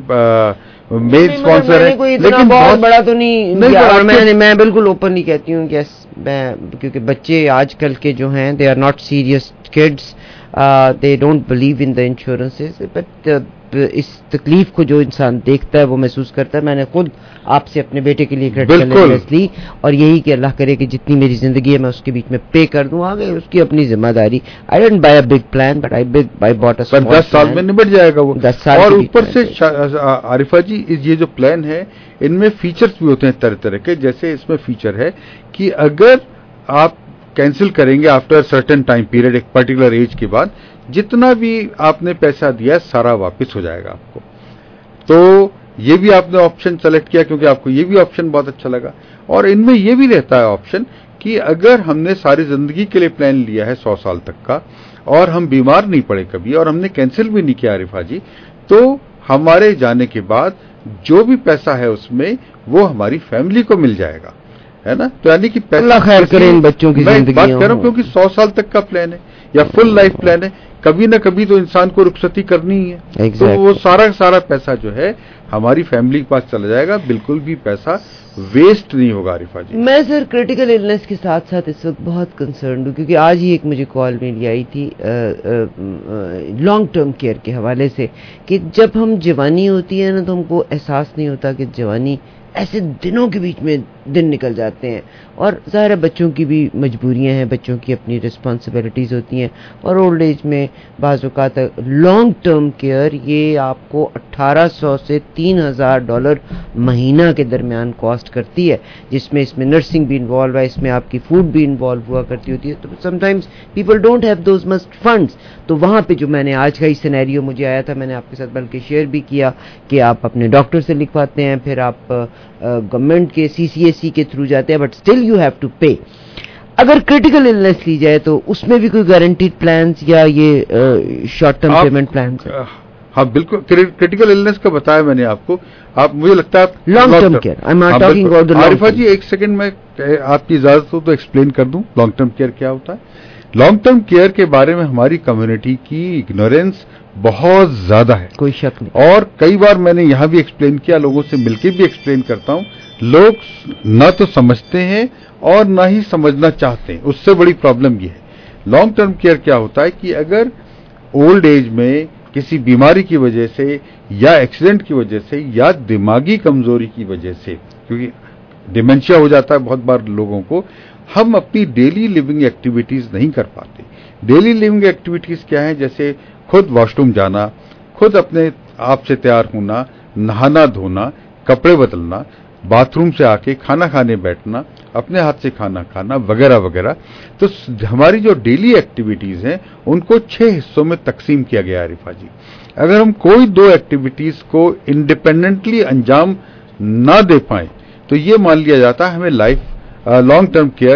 مین اسپانسر ہے, لیکن بہت بڑا تو نہیں. اور میں میں بالکل اوپنلی کہتی ہوں کہ میں, کیونکہ بچے آج کل کے جو ہیں they are not serious kids, they don't believe in the insurances, but اس تکلیف کو جو انسان دیکھتا ہے وہ محسوس کرتا ہے. میں نے خود آپ سے اپنے بیٹے کے لیے کریٹیکل النس لی, اور یہی کہ اللہ کرے کہ جتنی میری زندگی ہے میں اس کے بیچ میں پے کر دوں. آگے اس کی اپنی ذمہ داری. I don't buy a big plan but I big I bought a small plan. دس سال میں نبٹ جائے گا وہ دس سال. اور اوپر سے عارفہ جی یہ جو پلان ہے ان میں فیچرز بھی ہوتے ہیں طرح طرح کے. جیسے اس میں فیچر ہے کہ اگر آپ کینسل کریں گے آفٹر سرٹن ٹائم پیریڈ, ایک پرٹیکولر ایج کے بعد, جتنا بھی آپ نے پیسہ دیا سارا واپس ہو جائے گا آپ کو. تو یہ بھی آپ نے آپشن سلیکٹ کیا کیونکہ آپ کو یہ بھی آپشن بہت اچھا لگا. اور ان میں یہ بھی رہتا ہے آپشن کہ اگر ہم نے ساری زندگی کے لیے پلان لیا ہے سو سال تک کا, اور ہم بیمار نہیں پڑے کبھی, اور ہم نے کینسل بھی نہیں کیا عارفہ جی, تو ہمارے جانے کے بعد جو بھی پیسہ ہے اس میں وہ ہماری فیملی کو مل جائے گا, ہے نا. تو یعنی کہ اللہ خیر کرے ان بچوں کی زندگی. بات کر رہا ہوں کیونکہ سو سال تک کا پلان ہے یا فل لائف پلان ہے, کبھی نہ کبھی تو انسان کو رخصتی کرنی ہے. exactly. تو وہ سارا سارا پیسہ جو ہے ہماری فیملی کے پاس چلا جائے گا, بالکل بھی پیسہ ویسٹ نہیں ہوگا عارفہ جی. میں سر کریٹیکل النس کے ساتھ ساتھ اس وقت بہت کنسرنڈ ہوں, کیونکہ آج ہی ایک مجھے کال میری آئی تھی لانگ ٹرم کیئر کے حوالے سے, کہ جب ہم جوانی ہوتی ہے نا تو ہم کو احساس نہیں ہوتا کہ جوانی ایسے دنوں کے بیچ میں دن نکل جاتے ہیں, اور ظاہر ہے بچوں کی بھی مجبوریاں ہیں, بچوں کی اپنی رسپانسبلٹیز ہوتی ہیں, اور اولڈ ایج میں بعض اوقات لانگ ٹرم کیئر یہ آپ کو اٹھارہ سو سے تین ہزار ڈالر مہینہ کے درمیان کاسٹ کرتی ہے، جس میں اس میں نرسنگ بھی انوالو ہے، اس میں آپ کی فوڈ بھی انوالو ہوا کرتی ہوتی ہے. تو sometimes people don't have those much funds. تو وہاں پہ جو میں نے آج کا ہی سینیریو مجھے آیا تھا، میں نے آپ کے ساتھ بلکہ شیئر بھی کیا کہ آپ اپنے ڈاکٹر سے لکھواتے ہیں، پھر آپ گورنمنٹ کے سی سی ایس سی کے تھرو جاتے ہیں، but still you have to pay. اگر کرٹیکل النس لی جائے تو اس میں بھی کوئی گارنٹیڈ پلانس یا یہ شارٹ ٹرم پیمنٹ پلانس؟ ہاں بالکل، کرٹیکل النس کا بتایا میں نے آپ کو. آپ مجھے لگتا ہے long term care. Arifa ji ایک سیکنڈ میں آپ کی اجازت ہو تو ایکسپلین کر دوں لانگ ٹرم کیئر کیا ہوتا ہے. لانگ ٹرم کیئر کے بارے میں ہماری کمیونٹی کی اگنورینس بہت زیادہ ہے، کوئی شک نہیں. اور کئی بار میں نے یہاں بھی ایکسپلین کیا، لوگوں سے مل کے بھی ایکسپلین کرتا ہوں. لوگ نہ تو سمجھتے ہیں اور نہ ہی سمجھنا چاہتے ہیں. اس سے بڑی پرابلم یہ ہے. لانگ ٹرم کیئر کیا ہوتا ہے کہ اگر اولڈ ایج میں کسی بیماری کی وجہ سے یا ایکسیڈنٹ کی وجہ سے یا دماغی کمزوری کی وجہ سے، کیونکہ ڈیمنشیا ہو جاتا ہے بہت بار لوگوں کو، ہم اپنی ڈیلی لیونگ ایکٹیویٹیز نہیں کر پاتے. ڈیلی لیونگ ایکٹیویٹیز کیا ہیں؟ جیسے خود واش روم جانا، خود اپنے آپ سے تیار ہونا، نہانا دھونا، کپڑے بدلنا، باتھ روم سے آ کے کھانا کھانے بیٹھنا، اپنے ہاتھ سے کھانا کھانا وغیرہ وغیرہ. تو ہماری جو ڈیلی ایکٹیویٹیز ہیں ان کو چھ حصوں میں تقسیم کیا گیا ہے عارفہ جی. اگر ہم کوئی دو ایکٹیویٹیز کو انڈیپینڈنٹلی انجام نہ دے پائیں تو یہ مان لیا جاتا ہے ہمیں life long term care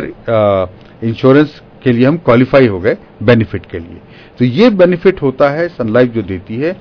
insurance کے لیے ہم کوالیفائی ہو گئے بینیفٹ کے لیے. تو یہ بینیفٹ ہوتا ہے سن لائف جو دیتی ہے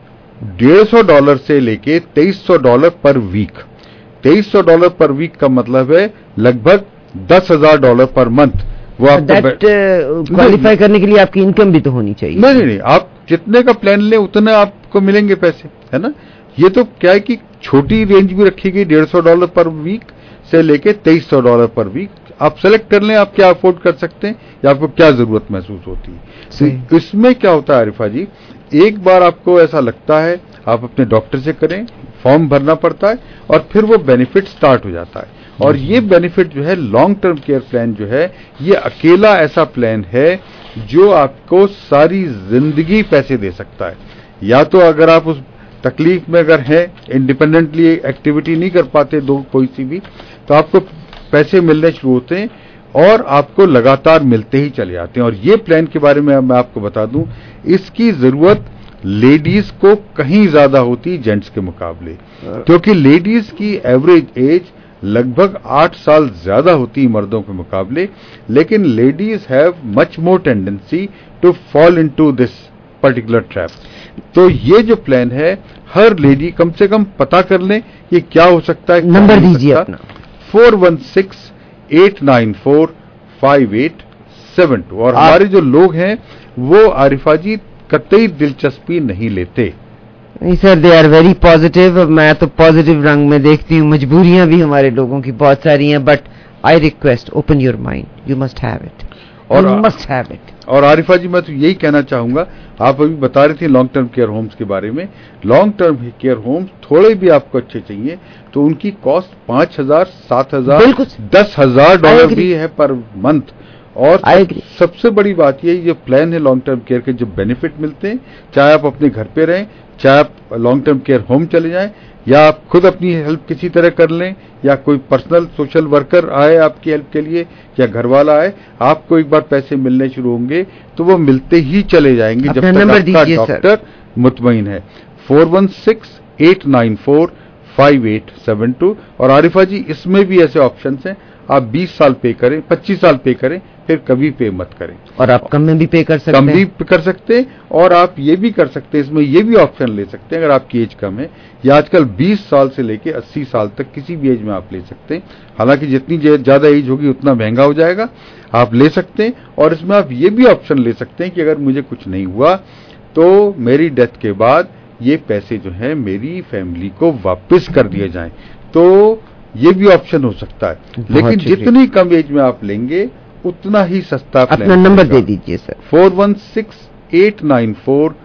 ڈیڑھ سو ڈالر سے لے کے تیئیس سو ڈالر پر ویک. تیئیس سو ڈالر پر ویک کا مطلب ہے لگ بھگ دس ہزار ڈالر پر منتھ. وہ آپ کوالیفائی کرنے کے لیے آپ کی انکم بھی تو ہونی چاہیے. نہیں نہیں نہیں، آپ جتنے کا پلان لیں اتنے آپ کو ملیں گے پیسے، ہے نا. یہ تو کیا ہے کہ چھوٹی رینج بھی رکھی گئی ڈیڑھ سو ڈالر پر ویک سے لے کے تیئیس سو ڈالر پر ویک. آپ سلیکٹ کر لیں آپ کیا افورڈ کر سکتے ہیں یا آپ کو کیا ضرورت محسوس ہوتی ہے. اس میں کیا ہوتا ہے عارفہ جی، ایک بار آپ کو ایسا لگتا ہے آپ اپنے ڈاکٹر سے کریں، فارم بھرنا پڑتا ہے اور پھر وہ بینیفٹ سٹارٹ ہو جاتا ہے. اور یہ بینیفٹ جو ہے لانگ ٹرم کیئر پلان جو ہے یہ اکیلا ایسا پلان ہے جو آپ کو ساری زندگی پیسے دے سکتا ہے. یا تو اگر آپ اس تکلیف میں اگر ہیں، انڈیپینڈنٹلی ایکٹیویٹی نہیں کر پاتے دو کوئی سی بھی، تو آپ کو پیسے ملنے شروع ہوتے ہیں اور آپ کو لگاتار ملتے ہی چلے جاتے ہیں. اور یہ پلان کے بارے میں میں آپ کو بتا دوں، اس کی ضرورت لیڈیز کو کہیں زیادہ ہوتی جینٹس کے مقابلے، کیونکہ لیڈیز کی ایوریج ایج لگ بھگ آٹھ سال زیادہ ہوتی مردوں کے مقابلے. لیکن ladies have much more tendency to fall into this particular trap. تو یہ جو پلان ہے ہر لیڈی کم سے کم پتا کر لیں یہ کیا ہو سکتا ہے. نمبر دیجیے اپنا four one six eight nine four five eight seven two. اور ہمارے جو لوگ ہیں وہ عارفہ جی قطعی دلچسپی نہیں لیتے. نہیں sir, they are very positive. میں تو پازیٹیو رنگ میں دیکھتی ہوں. مجبوریاں بھی ہمارے لوگوں کی بہت ساری ہیں، but I request open your mind, you must have it اور مسٹ ہیو اٹ. اور عارفہ جی میں تو یہی کہنا چاہوں گا، آپ ابھی بتا رہے تھے لانگ ٹرم کیئر ہومز کے بارے میں. لانگ ٹرم کیئر ہومز تھوڑے بھی آپ کو اچھے چاہیے تو ان کی کاسٹ پانچ ہزار سات ہزار دس ہزار ڈالر بھی ہے پر منتھ. اور سب سے بڑی بات یہ جو پلان ہے لانگ ٹرم کیئر کے جو بینیفٹ ملتے ہیں، چاہے آپ اپنے گھر پہ رہیں، چاہے آپ لانگ ٹرم کیئر ہوم چلے جائیں، یا آپ خود اپنی ہیلپ کسی طرح کر لیں، یا کوئی پرسنل سوشل ورکر آئے آپ کی ہیلپ کے لیے، یا گھر والا آئے، آپ کو ایک بار پیسے ملنے شروع ہوں گے تو وہ ملتے ہی چلے جائیں گے جب تک آپ کا ڈاکٹر مطمئن ہے. Four one six eight nine four five eight seven two. اور عارفہ جی اس میں بھی ایسے آپشنس ہیں، آپ بیس سال پے کریں، پچیس سال پے کریں، پھر کبھی پے مت کریں. اور آپ کم میں بھی پے کر سکتے ہیں، کم بھی کر سکتے ہیں. اور آپ یہ بھی کر سکتے ہیں، اس میں یہ بھی آپشن لے سکتے ہیں اگر آپ کی ایج کم ہے. یا آج کل بیس سال سے لے کے اسی سال تک کسی بھی ایج میں آپ لے سکتے ہیں. حالانکہ جتنی زیادہ ایج ہوگی اتنا مہنگا ہو جائے گا. آپ لے سکتے ہیں. اور اس میں آپ یہ بھی آپشن لے سکتے ہیں کہ اگر مجھے کچھ نہیں ہوا تو میری ڈیتھ کے بعد یہ پیسے جو ہیں میری فیملی کو واپس کر دیے جائیں. تو یہ بھی آپشن ہو سکتا ہے. لیکن جتنی کم ایج میں آپ لیں گے اتنا ہی سستا. اپنا نمبر دے دیجیے sir. Four one six eight nine four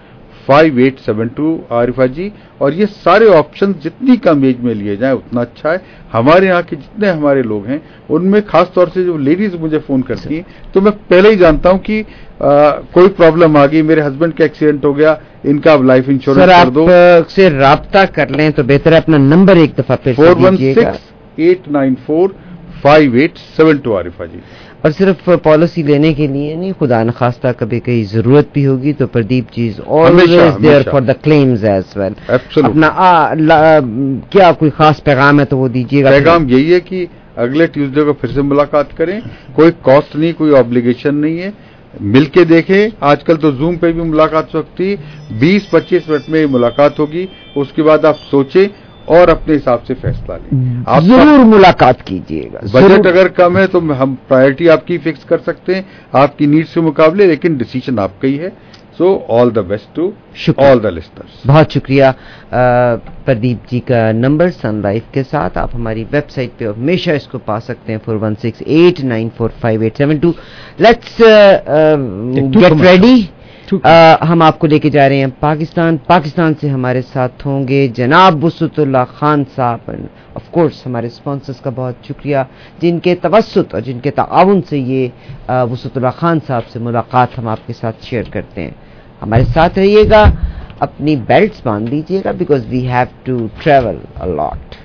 five eight seven two Arifa ji. और ये सारे ऑप्शन जितनी कम एज में लिए जाएं उतना अच्छा है. हमारे यहाँ के जितने हमारे लोग हैं उनमें खास तौर से जो लेडीज मुझे फोन करती हैं तो मैं पहले ही जानता हूँ कि आ, कोई प्रॉब्लम आ गई, मेरे हस्बैंड का एक्सीडेंट हो गया, इनका अब लाइफ इंश्योरेंस कर दो. आप से राब्ता कर लें तो बेहतर है. अपना नंबर एक दफा फिर four one six eight nine four five eight seven two Arifa ji. और सिर्फ पॉलिसी लेने के लिए नहीं, खुदा न खास्ता कभी कहीं जरूरत भी होगी तो Pradeep ji is always there for the claims as well. अपना आ, ला, क्या कोई खास पैगाम है तो वो दीजिएगा. पैगाम यही है कि अगले ट्यूसडे को फिर से मुलाकात करें. कोई कॉस्ट नहीं, कोई ऑब्लिगेशन नहीं है. मिलके देखें. आजकल तो जूम पे भी मुलाकात हो सकती है. बीस पच्चीस मिनट में मुलाकात होगी. उसके बाद आप सोचें और अपने हिसाब से फैसला लें. आप जरूर मुलाकात कीजिएगा. बजट अगर कम है तो हम प्रायोरिटी आपकी फिक्स कर सकते हैं आपकी नीड्स के मुकाबले, लेकिन डिसीजन आपका ही है. So all the best to all the listeners. बहुत शुक्रिया. प्रदीप जी का नंबर सन लाइफ के साथ आप हमारी वेबसाइट पे हमेशा इसको पा सकते हैं. Four one six eight nine four five eight seven two. Let's get ready. Uh, हम आपको लेके जा रहे हैं पाकिस्तान. पाकिस्तान से हमारे साथ होंगे जनाब वसुतुल्लाह खान साहब. ऑफ कोर्स हमारे स्पॉन्सर्स का बहुत शुक्रिया जिनके तवस्सुत और जिनके ताउन से ये uh, वसुतुल्लाह खान साहब से मुलाकात हम आपके साथ शेयर करते हैं. हमारे साथ रहिएगा. अपनी बेल्ट्स बांध लीजिएगा because we have to travel a lot.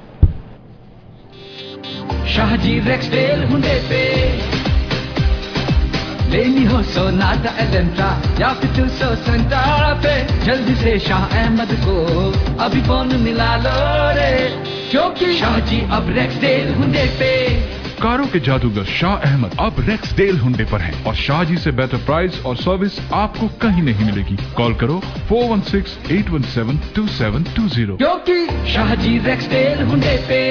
Shahji Rexdale हुंडे पे लेनी हो सोनाटा एलेंट्रा या फिर टू सौ संतारा पे जल्दी से शाह अहमद को अभी फोन मिला लो रे, क्योंकि शाहजी अब रेक्सडेल हुंडे पे. कारों के जादूगर शाह अहमद अब रेक्सडेल हुंडे पर हैं और शाहजी से बेहतर प्राइस और सर्विस आपको कहीं नहीं मिलेगी. कॉल करो four one six eight one seven two seven two zero, क्योंकि शाहजी रेक्सडेल हुंडे पे.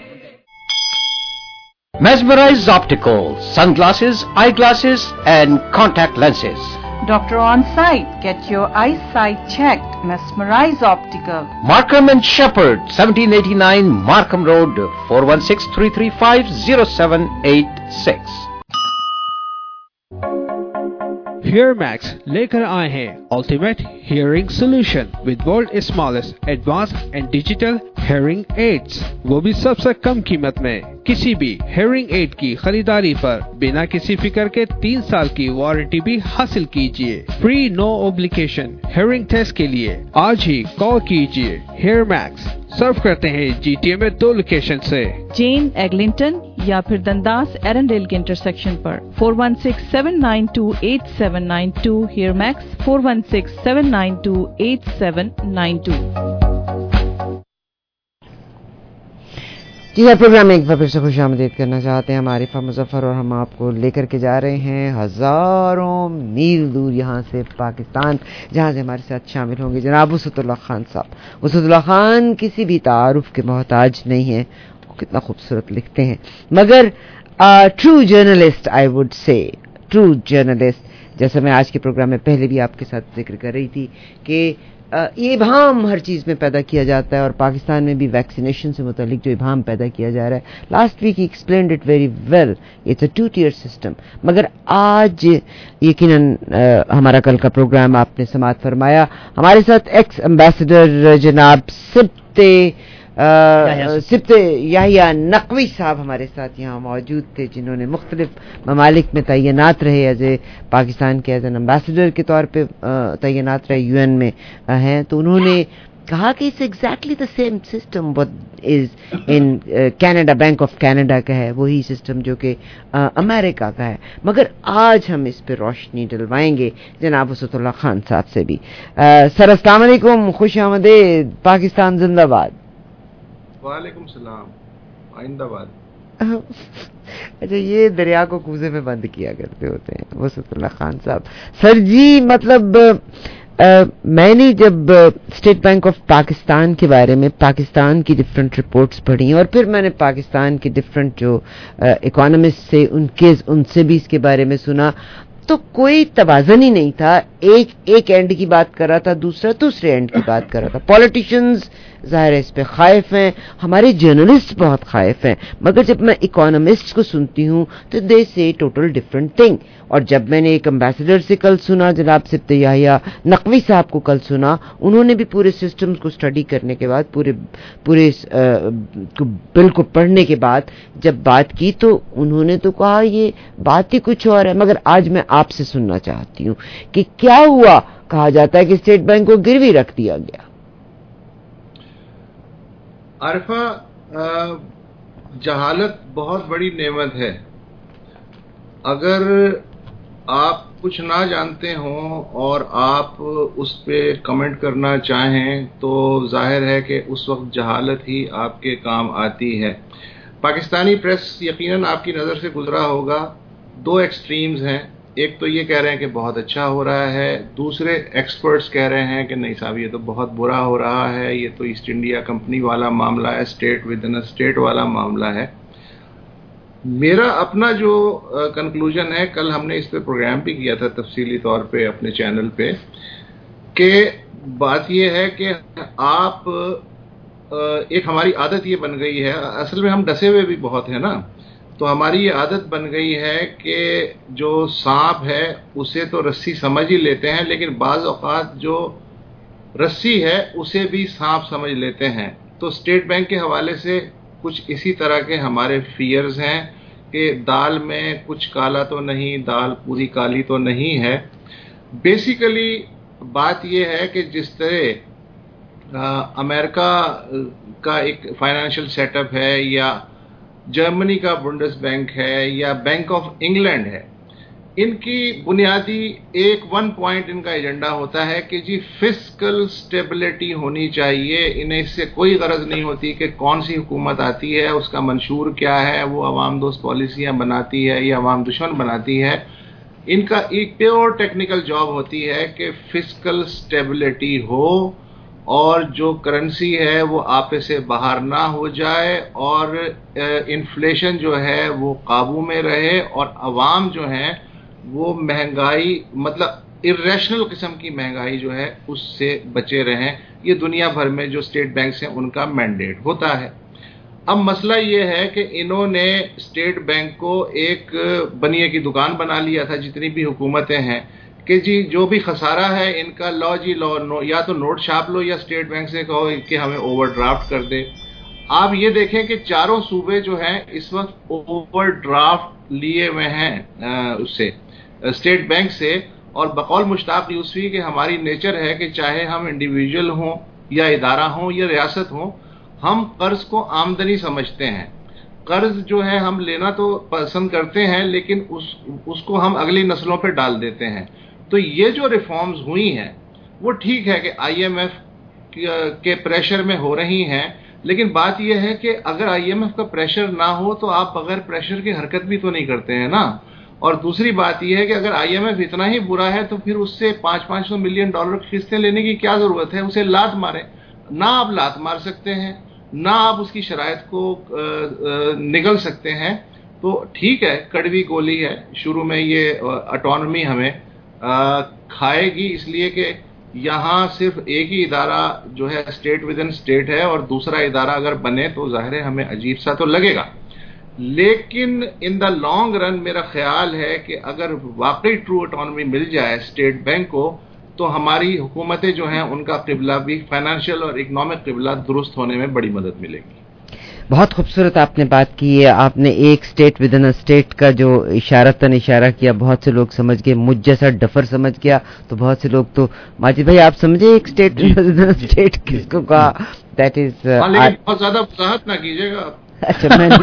Mesmerize Optical, sunglasses, eyeglasses and contact lenses. Doctor on site, get your eyesight checked. Mesmerize Optical. Markham and Shepherd, seventeen eighty-nine Markham Road, four one six, three three five, zero seven eight six. HearMax लेकर आए हैं Ultimate Hearing Solution with world smallest advanced and digital hearing aids, वो भी सबसे कम कीमत में. किसी भी hearing aid की खरीदारी पर बिना किसी फिक्र के तीन साल की वारंटी भी हासिल कीजिए. Free no obligation hearing test के लिए आज ही कॉल कीजिए. HearMax सर्व करते हैं जीटीए में दो लोकेशन से, जेन एग्लिंटन या फिर दंदास एरनडेल के इंटरसेक्शन पर. Four one six seven nine two eight seven nine two. HearMax four one six seven nine two eight seven nine two. जी हाँ, प्रोग्राम में एक बार फिर से खुश आमदीद करना चाहते हैं. हम आरिफा मुजफ्फर और हम आपको लेकर के जा रहे हैं हज़ारों मील दूर यहाँ से पाकिस्तान, जहाँ से हमारे साथ शामिल होंगे जनाब वसुतुल्लाह खान साहब. वसुतुल्लाह खान किसी भी तारुफ के मोहताज नहीं है. वो कितना खूबसूरत लिखते हैं, मगर true journalist, I would say true journalist. जैसे मैं आज के प्रोग्राम में पहले भी आपके साथ जिक्र कर रही थी कि ये इबाम हर चीज़ में पैदा किया जाता है और पाकिस्तान में भी वैक्सीनेशन से मुतालिक जो इबाम पैदा किया जा रहा है, लास्ट वीक ही explained it very well. It's a two tier system. मगर आज यकीनन हमारा कल का प्रोग्राम आपने समाअत फरमाया. हमारे साथ एक्स एम्बेसडर जनाब सिप्ते सिप्ते याहिया नकवी साहब हमारे साथ यहाँ मौजूद थे, जिन्होंने मुख्तलिफ ममालिक में तैनात रहे एज ए पाकिस्तान के एज एन एम्बेसडर के तौर पे तैनात रहे, यूएन में हैं. तो उन्होंने कहा कि it's exactly the same system what is in Canada. Bank of Canada का है वही सिस्टम जो कि अमेरिका का है. मगर आज हम इस पे रोशनी डलवाएंगे जनाब वसुतुल्लाह खान साहब से भी. सर अस्सलाम वालेकुम, खुश आमदीद, पाकिस्तान जिंदाबाद. वालेकुम सलाम, आइंदाबाद. अच्छा, ये दरिया को कूजे में बंद किया करते होते हैं वसुतुल्लाह खान साहब. सर जी, मतलब आ, मैंने जब स्टेट बैंक ऑफ पाकिस्तान के बारे में पाकिस्तान की डिफरेंट रिपोर्ट्स पढ़ी और फिर मैंने पाकिस्तान के डिफरेंट जो इकोनॉमिस्ट से उनके उनसे भी इसके बारे में सुना, तो कोई तवाज़न ही नहीं था. एक एक एंड की बात कर रहा था, दूसरा दूसरे एंड की बात कर रहा था. पॉलिटिशियंस ज़ाहिर है इस पे खाइफ हैं, हमारे जर्नलिस्ट बहुत खाइफ हैं, मगर जब मैं इकोनॉमिस्ट को सुनती हूँ तो दे से टोटल डिफरेंट थिंग. और जब मैंने एक एम्बेसडर से कल सुना, जनाब सिब्त याहिया नकवी साहब को कल सुना, उन्होंने भी पूरे सिस्टम्स को स्टडी करने के बाद, पूरे पूरे बिल को पढ़ने के बाद जब बात की, तो उन्होंने तो कहा ये बात ही कुछ और है. मगर आज मैं आपसे सुनना चाहती हूँ कि क्या हुआ. कहा जाता है कि स्टेट बैंक को गिरवी रख दिया गया. आरिफा, जहालत बहुत बड़ी नेमत है. अगर आप कुछ ना जानते हों और आप उस पे कमेंट करना चाहें तो जाहिर है कि उस वक्त जहालत ही आपके काम आती है. पाकिस्तानी प्रेस यकीनन आपकी नज़र से गुजरा होगा. दो एक्सट्रीम्स हैं. एक तो ये कह रहे हैं कि बहुत अच्छा हो रहा है, दूसरे एक्सपर्ट्स कह रहे हैं कि नहीं साहब ये तो बहुत बुरा हो रहा है, ये तो ईस्ट इंडिया कंपनी वाला मामला है, state within a state वाला मामला है. मेरा अपना जो कंक्लूजन है, कल हमने इस पे प्रोग्राम भी किया था तफसीली तौर पे अपने चैनल पे, कि बात ये है कि आप एक हमारी आदत ये बन गई है, असल में हम डसे हुए भी बहुत है ना, तो हमारी ये आदत बन गई है कि जो सांप है उसे तो रस्सी समझ ही लेते हैं, लेकिन बाज़ औक़ात जो रस्सी है उसे भी सांप समझ लेते हैं. तो स्टेट बैंक के हवाले से कुछ इसी तरह के हमारे फियर्स हैं कि दाल में कुछ काला तो नहीं, दाल पूरी काली तो नहीं है. बेसिकली बात यह है कि जिस तरह अमेरिका का एक फाइनेंशियल सेटअप है, या जर्मनी का बुंडेस बैंक है, या बैंक ऑफ इंग्लैंड है, इनकी बुनियादी एक वन पॉइंट इनका एजेंडा होता है कि जी फिस्कल स्टेबिलिटी होनी चाहिए. इन्हें इससे कोई गरज नहीं होती कि कौन सी हुकूमत आती है, उसका मंशूर क्या है, वो अवाम दोस्त पॉलिसियां बनाती है या अवाम दुश्मन बनाती है. इनका एक प्योर टेक्निकल जॉब होती है कि फिस्कल स्टेबिलिटी हो और जो करेंसी है वो आपे से बाहर ना हो जाए, और इन्फ्लेशन जो है वो काबू में रहे, और अवाम जो है वो महंगाई, मतलब इरेशनल किस्म की महंगाई जो है उससे बचे रहें. ये दुनिया भर में जो स्टेट बैंक्स हैं उनका मैंडेट होता है. अब मसला ये है कि इन्होंने स्टेट बैंक को एक बनिए की दुकान बना लिया था, जितनी भी हुकूमतें हैं, कि जी जो भी खसारा है इनका लो जी लो, नो, या तो नोट छाप लो या स्टेट बैंक से कहो कि हमें ओवरड्राफ्ट कर दे. आप ये देखें कि चारों सूबे जो हैं इस वक्त ओवरड्राफ्ट लिए हुए हैं उससे, स्टेट बैंक से. और बकौल मुश्ताक यूसुफी कि हमारी नेचर है कि चाहे हम इंडिविजुअल हों या इदारा हों या रियासत हों, हम कर्ज को आमदनी समझते हैं. कर्ज जो है हम लेना तो पसंद करते हैं, लेकिन उस उसको हम अगली नस्लों पे डाल देते हैं. तो ये जो रिफॉर्म्स हुई हैं वो ठीक है कि आईएमएफ के प्रेशर में हो रही हैं, लेकिन बात यह है कि अगर आईएमएफ का प्रेशर ना हो तो आप बगैर प्रेशर की हरकत भी तो नहीं करते हैं ना. और दूसरी बात यह है कि अगर आईएमएफ इतना ही बुरा है तो फिर उससे पांच पांच सौ मिलियन डॉलर की किस्तें लेने की क्या जरूरत है. उसे लात मारें. ना आप लात मार सकते हैं, ना आप उसकी शराइत को निगल सकते हैं. तो ठीक है, कड़वी गोली है. शुरू में ये ऑटोनॉमी हमें आ, खाएगी, इसलिए कि यहाँ सिर्फ एक ही इदारा जो है स्टेट विद इन स्टेट है, और दूसरा इदारा अगर बने तो जाहिर है हमें अजीब सा तो लगेगा. लेकिन इन द लॉन्ग रन मेरा ख्याल है कि अगर वाकई ट्रू ऑटोनॉमी मिल जाए स्टेट बैंक को, तो हमारी हुकूमतें जो हैं उनका किबला भी, फाइनेंशियल और इकोनॉमिक किबला दुरुस्त होने में बड़ी मदद मिलेगी. बहुत खूबसूरत आपने बात की है. आपने एक state within a state का जो इशारतन इशारा किया, बहुत से लोग समझ गए. मुझ जैसा डफर समझ गया तो बहुत से लोग तो, माजिद भाई आप समझे एक state within a state किसको कहा? दैट इज बहुत ज्यादा वजाहत ना कीजिएगा. अच्छा मैं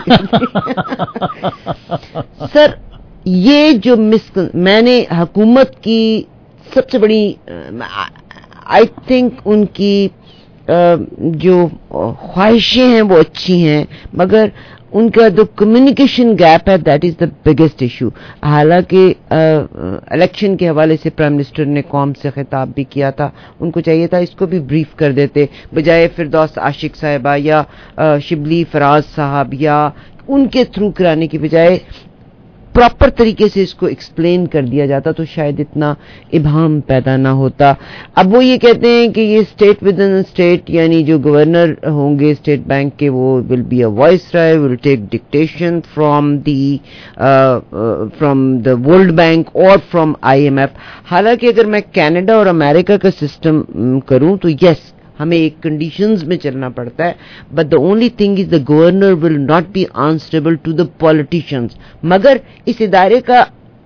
सर, ये जो मिस मैंने हुकूमत की सबसे बड़ी, आई थिंक उनकी जो ख्वाहिशें हैं वो अच्छी हैं, मगर उनका जो कम्युनिकेशन गैप है that is the biggest issue. हालांकि इलेक्शन के हवाले से प्राइम मिनिस्टर ने कौम से खिताब भी किया था, उनको चाहिए था इसको भी ब्रीफ कर देते, बजाय फिरदौस आशिक साहिबा या शिबली फराज साहब या उनके थ्रू कराने की बजाय प्रॉपर तरीके से इसको एक्सप्लेन कर दिया जाता तो शायद इतना इबाम पैदा ना होता. अब वो ये कहते हैं कि ये स्टेट विद इन स्टेट, यानी जो गवर्नर होंगे स्टेट बैंक के वो will be a viceroy, will take dictation from the from the World Bank और फ्रॉम आईएमएफ. हालांकि अगर मैं कनाडा और अमेरिका का सिस्टम करूं तो यस हमें एक कंडीशंस में चलना पड़ता है, but the only thing is the governor will not be answerable to the politicians. मगर इस इदारे का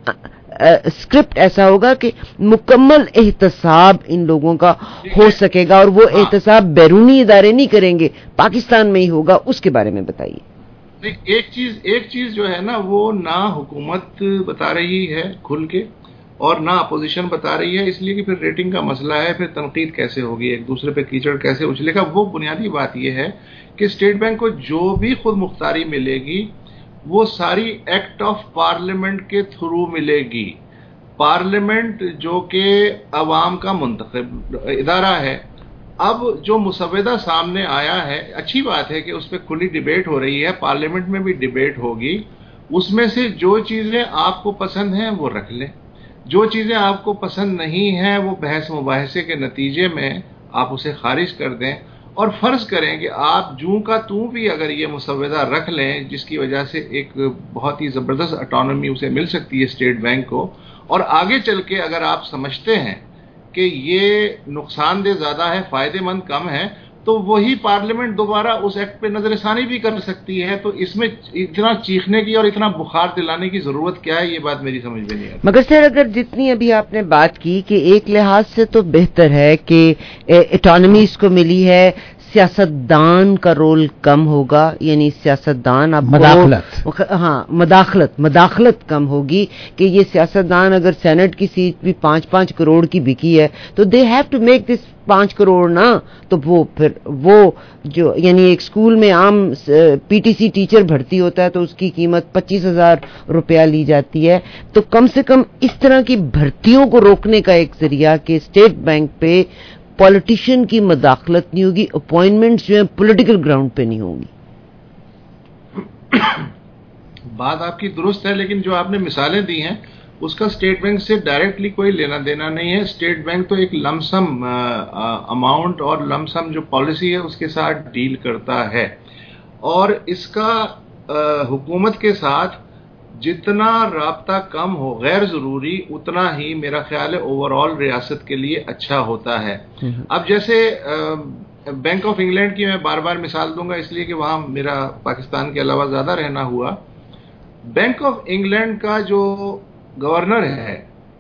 स्क्रिप्ट ऐसा होगा कि मुकम्मल एहतसाब इन लोगों का हो सकेगा और वो एहतसाब बैरूनी इदारे नहीं करेंगे, पाकिस्तान में ही होगा. उसके बारे में बताइए. एक चीज एक चीज जो है ना वो ना हुकूमत बता रही है खुल के और ना अपोजिशन बता रही है, इसलिए कि फिर रेटिंग का मसला है, फिर तनकीद कैसे होगी, एक दूसरे पे कीचड़ कैसे उछलेगा. वो बुनियादी बात यह है कि स्टेट बैंक को जो भी खुद मुख्तारी मिलेगी वो सारी एक्ट ऑफ पार्लियामेंट के थ्रू मिलेगी. पार्लियामेंट जो कि अवाम का मुंतखब इदारा है. अब जो मुसवदा सामने आया है, अच्छी बात है कि उस पर खुली डिबेट हो रही है, पार्लियामेंट में भी डिबेट होगी. उसमें से जो चीजें आपको पसंद हैं वो रख लें, जो चीजें आपको पसंद नहीं हैं वो बहस मुबाहसे के नतीजे में आप उसे खारिज कर दें. और फर्ज करें कि आप जूं का तू भी अगर ये मुसवदा रख लें जिसकी वजह से एक बहुत ही जबरदस्त ऑटोनॉमी उसे मिल सकती है स्टेट बैंक को, और आगे चल के अगर आप समझते हैं कि ये नुकसानदेह ज्यादा है, फायदेमंद कम है, तो वही पार्लियामेंट दोबारा उस एक्ट पे नजरसानी भी कर सकती है. तो इसमें इतना चीखने की और इतना बुखार दिलाने की जरूरत क्या है, ये बात मेरी समझ में नहीं आती. मगर सर अगर जितनी अभी आपने बात की कि एक लिहाज से तो बेहतर है कि ऑटोनॉमी इसको मिली है, सियासतदान का रोल कम होगा, यानी सियासतदान अब मदाखलत हाँ मदाखलत मदाखलत कम होगी कि ये सियासतदान अगर सेनेट की सीट भी पाँच पाँच करोड़ की बिकी है तो they have to make this पाँच करोड़ ना. तो वो फिर वो जो यानी एक स्कूल में आम पीटीसी टीचर भर्ती होता है तो उसकी कीमत पच्चीस हजार रुपया ली जाती है. तो कम से कम इस तरह की भर्तियों को रोकने का एक जरिया कि स्टेट बैंक पे पॉलिटिशियन की मदाखलत नहीं होगी, अपॉइंटमेंट्स जो है पॉलिटिकल ग्राउंड पे नहीं होंगी. बात आपकी दुरुस्त है, लेकिन जो आपने मिसालें दी हैं उसका स्टेट बैंक से डायरेक्टली कोई लेना देना नहीं है. स्टेट बैंक तो एक लमसम अमाउंट और लमसम जो पॉलिसी है उसके साथ डील करता है, और इसका हुकूमत के साथ जितना राब्ता कम हो गैर जरूरी उतना ही मेरा ख्याल है ओवरऑल रियासत के लिए अच्छा होता है. अब जैसे बैंक ऑफ इंग्लैंड की मैं बार बार मिसाल दूंगा इसलिए कि वहां मेरा पाकिस्तान के अलावा ज्यादा रहना हुआ. बैंक ऑफ इंग्लैंड का जो गवर्नर है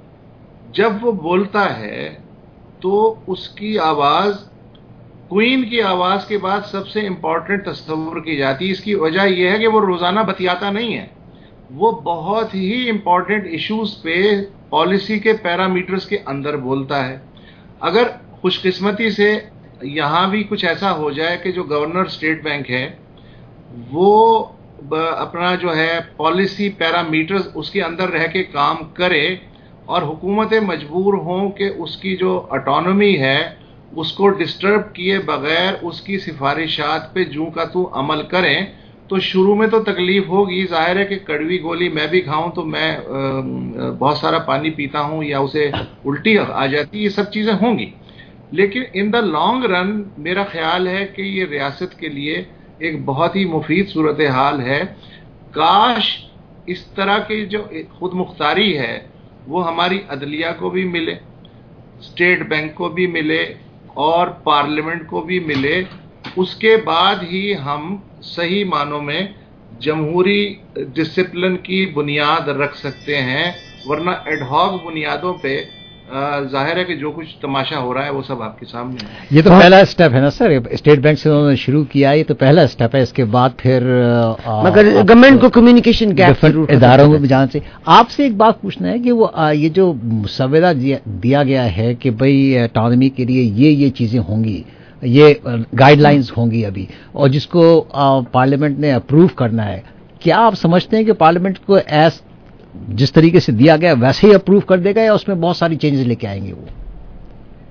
जब वो बोलता है तो उसकी आवाज क्वीन की आवाज के बाद सबसे इंपॉर्टेंट तस्वुर की जाती है. इसकी वजह यह है कि वो रोजाना बतियाता नहीं है, वो बहुत ही इंपॉर्टेंट इश्यूज पे पॉलिसी के पैरामीटर्स के अंदर बोलता है. अगर खुशकिस्मती से यहां भी कुछ ऐसा हो जाए कि जो गवर्नर स्टेट बैंक है वो अपना जो है पॉलिसी पैरामीटर्स उसके अंदर रह के काम करे और हुकूमतें मजबूर हों कि उसकी जो ऑटोनॉमी है उसको डिस्टर्ब किए बगैर उसकी सिफारिशात पे जूं का तू अमल करें, तो शुरू में तो तकलीफ होगी. जाहिर है कि कड़वी गोली मैं भी खाऊं तो मैं बहुत सारा पानी पीता हूं या उसे उल्टी आ जाती, ये सब चीजें होंगी. लेकिन इन द लॉन्ग रन मेरा ख्याल है कि ये रियासत के लिए एक बहुत ही मुफीद सूरत हाल है. काश इस तरह की जो खुद मुख्तारी है वो हमारी अदलिया को भी मिले, स्टेट बैंक को भी मिले और पार्लियामेंट को भी मिले. उसके बाद ही हम सही मानों में जमहूरी डिसिप्लिन की बुनियाद रख सकते हैं, वरना एडहॉक बुनियादों पे जाहिर है कि जो कुछ तमाशा हो रहा है वो सब आपके सामने है. ये तो पहला स्टेप है ना सर, स्टेट बैंक से उन्होंने शुरू किया, ये तो पहला स्टेप है. इसके बाद फिर मगर गवर्नमेंट को कम्युनिकेशन गैप इदारों में जान से. आपसे एक बात पूछना है कि वो आ, ये जो मुसव्वदा दिया गया है कि भाई ऑटोनॉमी के लिए ये ये चीजें होंगी, ये गाइडलाइंस होंगी अभी, और जिसको पार्लियामेंट ने अप्रूव करना है, क्या आप समझते हैं कि पार्लियामेंट को एस जिस तरीके से दिया गया वैसे ही अप्रूव कर देगा या उसमें बहुत सारी चेंजेस लेके आएंगे वो?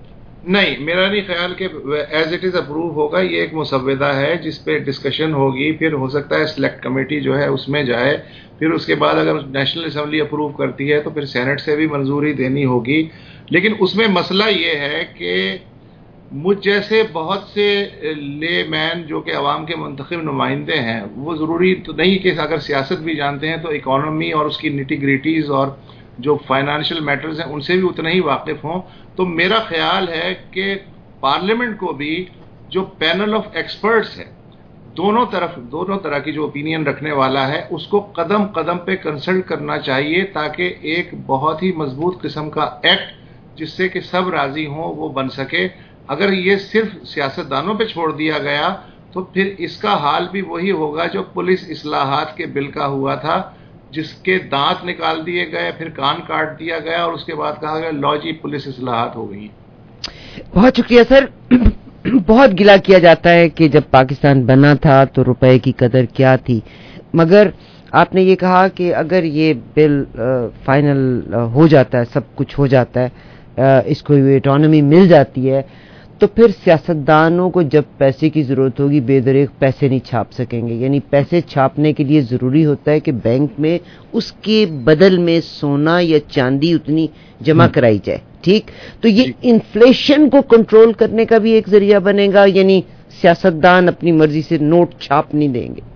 نہیں, میرا نہیں خیال کہ ایز اٹ از اپروو ہوگا. یہ ایک مسودہ ہے جس پہ ڈسکشن ہوگی, پھر ہو سکتا ہے سلیکٹ کمیٹی جو ہے اس میں جائے, پھر اس کے بعد اگر نیشنل اسمبلی اپروو کرتی ہے تو پھر سینٹ سے بھی منظوری دینی ہوگی. لیکن اس میں مسئلہ یہ ہے کہ مجھ جیسے بہت سے لے مین جو کہ عوام کے منتخب نمائندے ہیں, وہ ضروری تو نہیں کہ اگر سیاست بھی جانتے ہیں تو اکانومی اور اس کی نیٹی گریٹیز اور جو فائنانشیل میٹرز ہیں ان سے بھی اتنے ہی واقف ہوں. تو میرا خیال ہے کہ پارلیمنٹ کو بھی جو پینل آف ایکسپرٹس ہے, دونوں طرف دونوں طرح کی جو اوپینین رکھنے والا ہے, اس کو قدم قدم پہ کنسلٹ کرنا چاہیے تاکہ ایک بہت ہی مضبوط قسم کا ایکٹ جس سے کہ سب راضی ہوں وہ بن سکے. اگر یہ صرف سیاستدانوں پہ چھوڑ دیا گیا تو پھر اس کا حال بھی وہی ہوگا جو پولیس اصلاحات کے بل کا ہوا تھا, جس کے دانت نکال دیے گئے, پھر کان کاٹ دیا گیا اور اس کے بعد کہا گیا لو جی پولیس اصلاحات ہو گئی. بہت شکریہ سر. بہت گلا کیا جاتا ہے کہ جب پاکستان بنا تھا تو روپے کی قدر کیا تھی, مگر آپ نے یہ کہا کہ اگر یہ بل فائنل ہو جاتا ہے, سب کچھ ہو جاتا ہے, اس کو اٹانومی مل جاتی ہے, تو پھر سیاستدانوں کو جب پیسے کی ضرورت ہوگی بے دریغ پیسے نہیں چھاپ سکیں گے. یعنی پیسے چھاپنے کے لیے ضروری ہوتا ہے کہ بینک میں اس کے بدل میں سونا یا چاندی اتنی جمع کرائی جائے. ٹھیک, تو یہ انفلیشن کو کنٹرول کرنے کا بھی ایک ذریعہ بنے گا. یعنی سیاستدان اپنی مرضی سے نوٹ چھاپ نہیں دیں گے.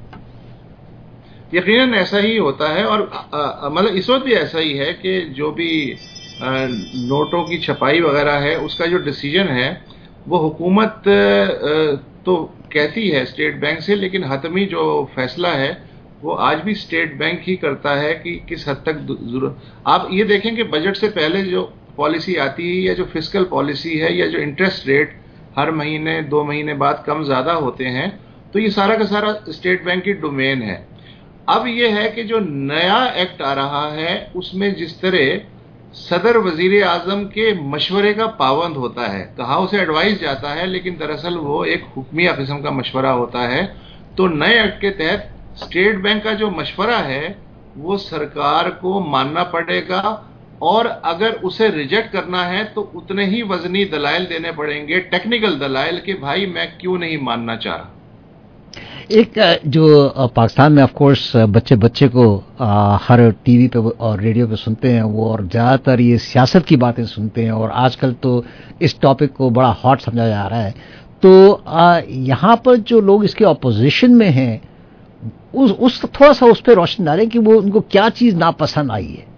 یقیناً ایسا ہی ہوتا ہے, اور مطلب اس وقت بھی ایسا ہی ہے کہ جو بھی نوٹوں کی چھپائی وغیرہ ہے اس کا جو ڈیسیجن ہے وہ حکومت تو کہتی ہے اسٹیٹ بینک سے, لیکن حتمی جو فیصلہ ہے وہ آج بھی اسٹیٹ بینک ہی کرتا ہے کہ کس حد تک ضرورت. آپ یہ دیکھیں کہ بجٹ سے پہلے جو پالیسی آتی ہے یا جو فسکل پالیسی ہے یا جو انٹرسٹ ریٹ ہر مہینے دو مہینے بعد کم زیادہ ہوتے ہیں, تو یہ سارا کا سارا اسٹیٹ بینک کی ڈومین ہے. اب یہ ہے کہ جو نیا ایکٹ آ رہا ہے اس میں جس طرح صدر وزیر اعظم کے مشورے کا پابند ہوتا ہے, کہا اسے ایڈوائز جاتا ہے لیکن دراصل وہ ایک حکمیہ قسم کا مشورہ ہوتا ہے, تو نئے ایکٹ کے تحت اسٹیٹ بینک کا جو مشورہ ہے وہ سرکار کو ماننا پڑے گا, اور اگر اسے ریجیکٹ کرنا ہے تو اتنے ہی وزنی دلائل دینے پڑیں گے, ٹیکنیکل دلائل, کہ بھائی میں کیوں نہیں ماننا چاہ رہا. ایک جو پاکستان میں آف کورس بچے بچے کو ہر ٹی وی پہ اور ریڈیو پہ سنتے ہیں وہ, اور زیادہ تر یہ سیاست کی باتیں سنتے ہیں, اور آج کل تو اس ٹاپک کو بڑا ہاٹ سمجھا جا رہا ہے. تو یہاں پر جو لوگ اس کے اپوزیشن میں ہیں اس, اس تھوڑا سا اس پہ روشن ڈالیں کہ وہ ان کو کیا چیز ناپسند آئی ہے.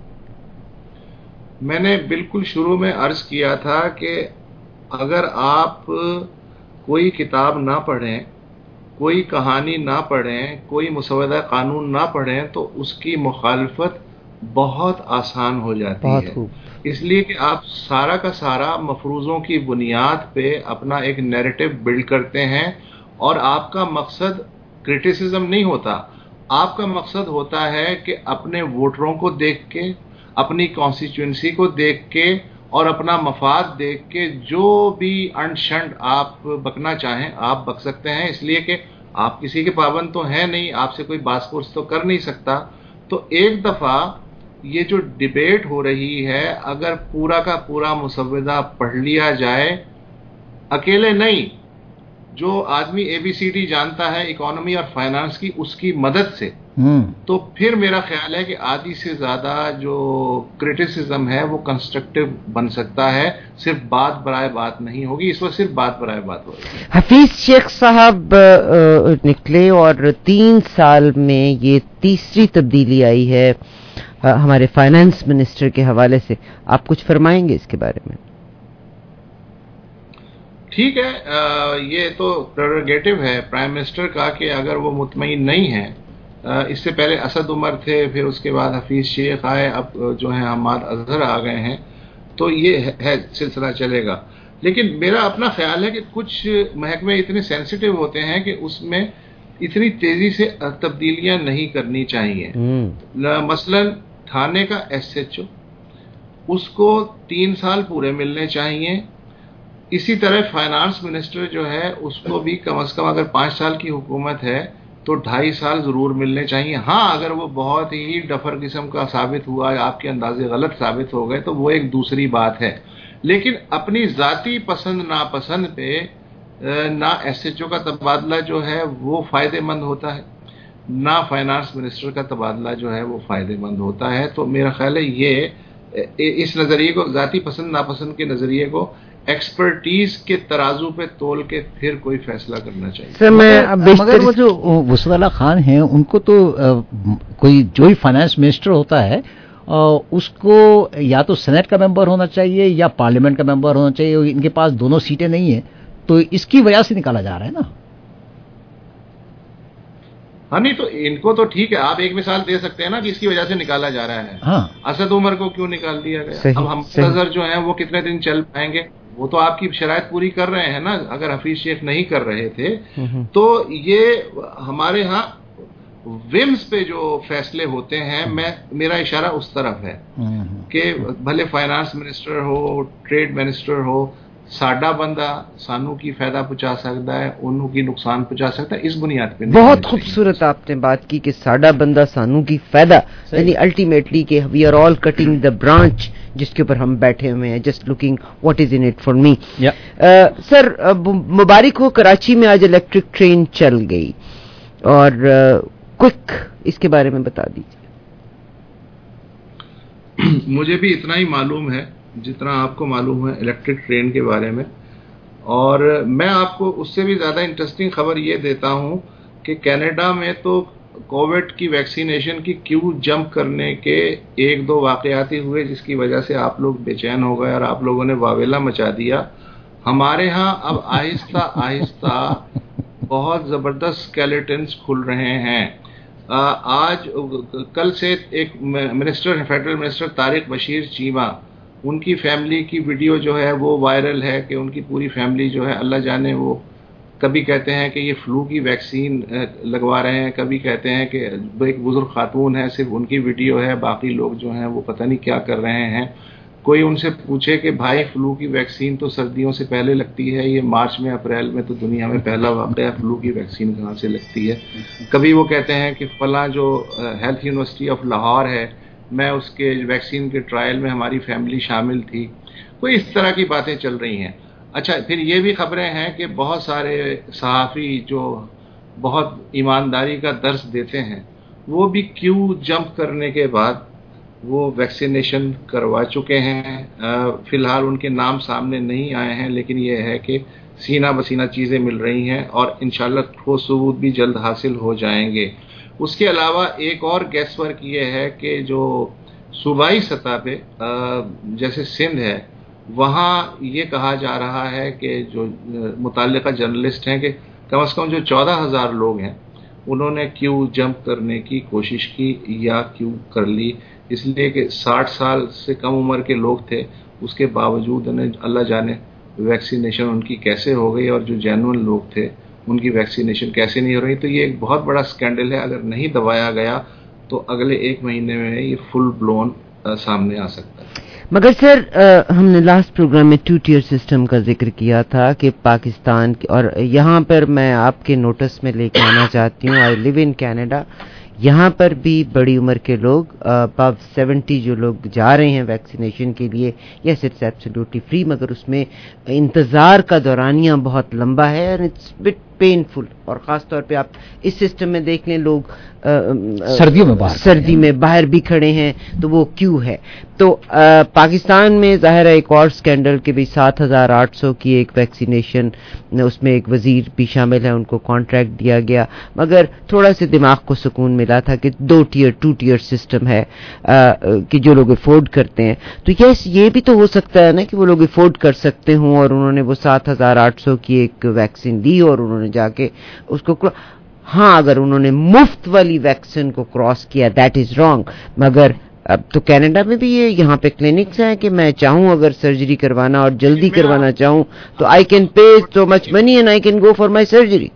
میں نے بالکل شروع میں عرض کیا تھا کہ اگر آپ کوئی کتاب نہ پڑھیں, کوئی کہانی نہ پڑھیں, کوئی مسودہ قانون نہ پڑھیں تو اس کی مخالفت بہت آسان ہو جاتی ہے. اس لیے کہ آپ سارا کا سارا مفروضوں کی بنیاد پہ اپنا ایک نیریٹو بلڈ کرتے ہیں, اور آپ کا مقصد کرٹیسزم نہیں ہوتا, آپ کا مقصد ہوتا ہے کہ اپنے ووٹروں کو دیکھ کے, اپنی کانسٹیچوئنسی کو دیکھ کے اور اپنا مفاد دیکھ کے جو بھی انڈ شنڈ آپ بکنا چاہیں آپ بک سکتے ہیں, اس لیے کہ آپ کسی کے پابند تو ہیں نہیں, آپ سے کوئی باس پرس تو کر نہیں سکتا. تو ایک دفعہ یہ جو ڈیبیٹ ہو رہی ہے اگر پورا کا پورا مسودہ پڑھ لیا جائے, اکیلے نہیں, جو آدمی اے بی سی ڈی جانتا ہے اکانومی اور فائنانس کی اس کی مدد سے, تو پھر میرا خیال ہے کہ آدھی سے زیادہ جو کرٹیسزم ہے وہ کنسٹرکٹیو بن سکتا ہے, صرف بات برائے بات نہیں ہوگی. اس وقت صرف بات برائے بات ہوگی. حفیظ شیخ صاحب نکلے اور تین سال میں یہ تیسری تبدیلی آئی ہے ہمارے فائنانس منسٹر کے حوالے سے, آپ کچھ فرمائیں گے اس کے بارے میں؟ ٹھیک ہے, یہ تو پریروگیٹو ہے پرائم منسٹر کا کہ اگر وہ مطمئن نہیں ہے, اس سے پہلے اسد عمر تھے, پھر اس کے بعد حفیظ شیخ آئے, اب جو ہیں حماد اظہر آ گئے ہیں, تو یہ ہے سلسلہ چلے گا. لیکن میرا اپنا خیال ہے کہ کچھ محکمے اتنے سینسیٹیو ہوتے ہیں کہ اس میں اتنی تیزی سے تبدیلیاں نہیں کرنی چاہیے. مثلا تھانے کا ایس ایچ او, اس کو تین سال پورے ملنے چاہیے. اسی طرح فائنانس منسٹر جو ہے اس کو بھی کم از کم اگر پانچ سال کی حکومت ہے تو ڈھائی سال ضرور ملنے چاہیے. ہاں اگر وہ بہت ہی ڈفر قسم کا ثابت ہوا یا آپ کے اندازے غلط ثابت ہو گئے تو وہ ایک دوسری بات ہے, لیکن اپنی ذاتی پسند ناپسند پہ نہ ایس ایچ او کا تبادلہ جو ہے وہ فائدہ مند ہوتا ہے، نہ فائنانس منسٹر کا تبادلہ جو ہے وہ فائدہ مند ہوتا ہے. تو میرا خیال ہے یہ اس نظریے کو، ذاتی پسند ناپسند کے نظریے کو ایکسپرٹیز کے ترازو پہ تول کے پھر کوئی فیصلہ کرنا چاہیے. مگر وہ جو وسعت اللہ خان ہیں ان کو تو کوئی جو ہی فائنانس منسٹر ہوتا ہے اس کو یا تو سینٹ کا ممبر ہونا چاہیے یا پارلیمنٹ کا ممبر ہونا چاہیے. ان کے پاس دونوں سیٹیں نہیں ہیں تو اس کی وجہ سے نکالا جا رہا ہے نا. ہاں نہیں تو ان کو تو ٹھیک ہے، آپ ایک مثال دے سکتے ہیں نا کہ اس کی وجہ سے نکالا جا رہا ہے. ہاں. اسد عمر کو کیوں نکال دیا گیا؟ اب ہم نظر جو ہیں وہ کتنے دن چل پائیں گے؟ وہ تو آپ کی شرائط پوری کر رہے ہیں نا. اگر حفیظ شیخ نہیں کر رہے تھے تو یہ ہمارے ہاں ومز پہ جو فیصلے ہوتے ہیں، میں میرا اشارہ اس طرف ہے کہ بھلے فائنانس منسٹر ہو، ٹریڈ منسٹر ہو، ساڈا بندہ سانو کی فائدہ پہنچا سکتا ہے، انہوں کی نقصان پہنچا سکتا ہے. اس بنیاد پہ بہت خوبصورت آپ نے بات کی کہ ساڈا بندہ سانو کی فائدہ، یعنی الٹیمیٹلی کہ we are all cutting the branch جس کے اوپر ہم بیٹھے ہوئے ہیں، just looking what is in it for me. Sir مبارک ہو، کراچی میں آج الیکٹرک ٹرین چل گئی اور کوئک اس کے بارے میں بتا دیجیے. مجھے بھی اتنا ہی معلوم ہے جتنا آپ کو معلوم ہے الیکٹرک ٹرین کے بارے میں، اور میں آپ کو اس سے بھی زیادہ انٹرسٹنگ خبر یہ دیتا ہوں کہ کینیڈا میں تو کووڈ کی ویکسینیشن کی کیو جمپ کرنے کے ایک دو واقعات ہی ہوئے جس کی وجہ سے آپ لوگ بے چین ہو گئے اور آپ لوگوں نے واویلا مچا دیا. ہمارے ہاں اب آہستہ آہستہ بہت زبردست اسکیلیٹنس کھل رہے ہیں. آج کل سے ایک minister federal minister Tariq Bashir Cheema, ان کی فیملی کی ویڈیو جو ہے وہ وائرل ہے کہ ان کی پوری فیملی جو ہے اللہ جانے وہ کبھی کہتے ہیں کہ یہ فلو کی ویکسین لگوا رہے ہیں، کبھی کہتے ہیں کہ ایک بزرگ خاتون ہے صرف ان کی ویڈیو ہے، باقی لوگ جو ہیں وہ پتہ نہیں کیا کر رہے ہیں. کوئی ان سے پوچھے کہ بھائی فلو کی ویکسین تو سردیوں سے پہلے لگتی ہے، یہ مارچ میں اپریل میں تو دنیا میں پہلا واقعہ فلو کی ویکسین کہاں سے لگتی ہے. کبھی وہ کہتے ہیں کہ فلاں جو ہیلتھ یونیورسٹی آف لاہور ہے، میں اس کے ویکسین کے ٹرائل میں ہماری فیملی شامل تھی. کوئی اس طرح کی باتیں چل رہی ہیں. اچھا پھر یہ بھی خبریں ہیں کہ بہت سارے صحافی جو بہت ایمانداری کا درس دیتے ہیں وہ بھی کیو جمپ کرنے کے بعد وہ ویکسینیشن کروا چکے ہیں. فی الحال ان کے نام سامنے نہیں آئے ہیں، لیکن یہ ہے کہ سینہ بسینہ چیزیں مل رہی ہیں اور انشاءاللہ ٹھوس ثبوت بھی جلد حاصل ہو جائیں گے. اس کے علاوہ ایک اور گیس ورک یہ ہے کہ جو صوبائی سطح پہ جیسے سندھ ہے وہاں یہ کہا جا رہا ہے کہ جو متعلقہ جرنلسٹ ہیں کہ کم از کم جو چودہ ہزار لوگ ہیں انہوں نے کیو جمپ کرنے کی کوشش کی یا کیو کر لی، اس لیے کہ ساٹھ سال سے کم عمر کے لوگ تھے، اس کے باوجود انہیں اللہ جانے ویکسینیشن ان کی کیسے ہو گئی، اور جو جینوئن لوگ تھے ان کی ویکسینیشن کیسے نہیں ہو رہی. تو یہ ایک بہت بڑا سکینڈل ہے. اگر نہیں دبایا گیا تو اگلے ایک مہینے میں یہ فل بلون سامنے آ سکتا ہے. مگر سر ہم نے لاسٹ پروگرام میں ٹو ٹیئر سسٹم کا ذکر کیا تھا کہ پاکستان اور یہاں پر میں آپ کے نوٹس میں لے کے آنا چاہتی ہوں، آئی لیو ان کینیڈا، یہاں پر بھی بڑی عمر کے لوگ ابو سیونٹی جو لوگ جا رہے ہیں ویکسینیشن کے لیے، یس اٹس ایبسلیوٹلی فری، مگر اس میں انتظار کا دورانیہ بہت لمبا ہے اور اٹس بٹ پینفل. اور خاص طور پہ آپ اس سسٹم میں دیکھ لیں لوگ سردیوں میں باہر سردی میں باہر بھی کھڑے ہیں تو وہ کیوں ہے. تو پاکستان میں ظاہر ہے ایک اور سکینڈل کہ بھی سات ہزار آٹھ سو کی ایک ویکسینیشن، اس میں ایک وزیر بھی شامل ہے، ان کو کانٹریکٹ دیا گیا، مگر تھوڑا سے دماغ کو سکون ملا تھا کہ دو ٹیئر ٹو ٹیئر سسٹم ہے کہ جو لوگ افورڈ کرتے ہیں. تو یس یہ بھی تو ہو سکتا ہے نا کہ وہ لوگ افورڈ کر سکتے ہوں اور انہوں نے وہ سات ہزار آٹھ سو کی ایک ویکسین لی اور انہوں نے جا کے اس کو، ہاں اگر انہوں نے مفت والی ویکسین کو کراس کیا دیٹ از رانگ. مگر اب تو کینیڈا میں بھی یہ یہاں پہ کلینکس ہیں کہ میں چاہوں اگر سرجری کروانا اور جلدی کروانا چاہوں تو I can pay so much money and I can go for my surgery.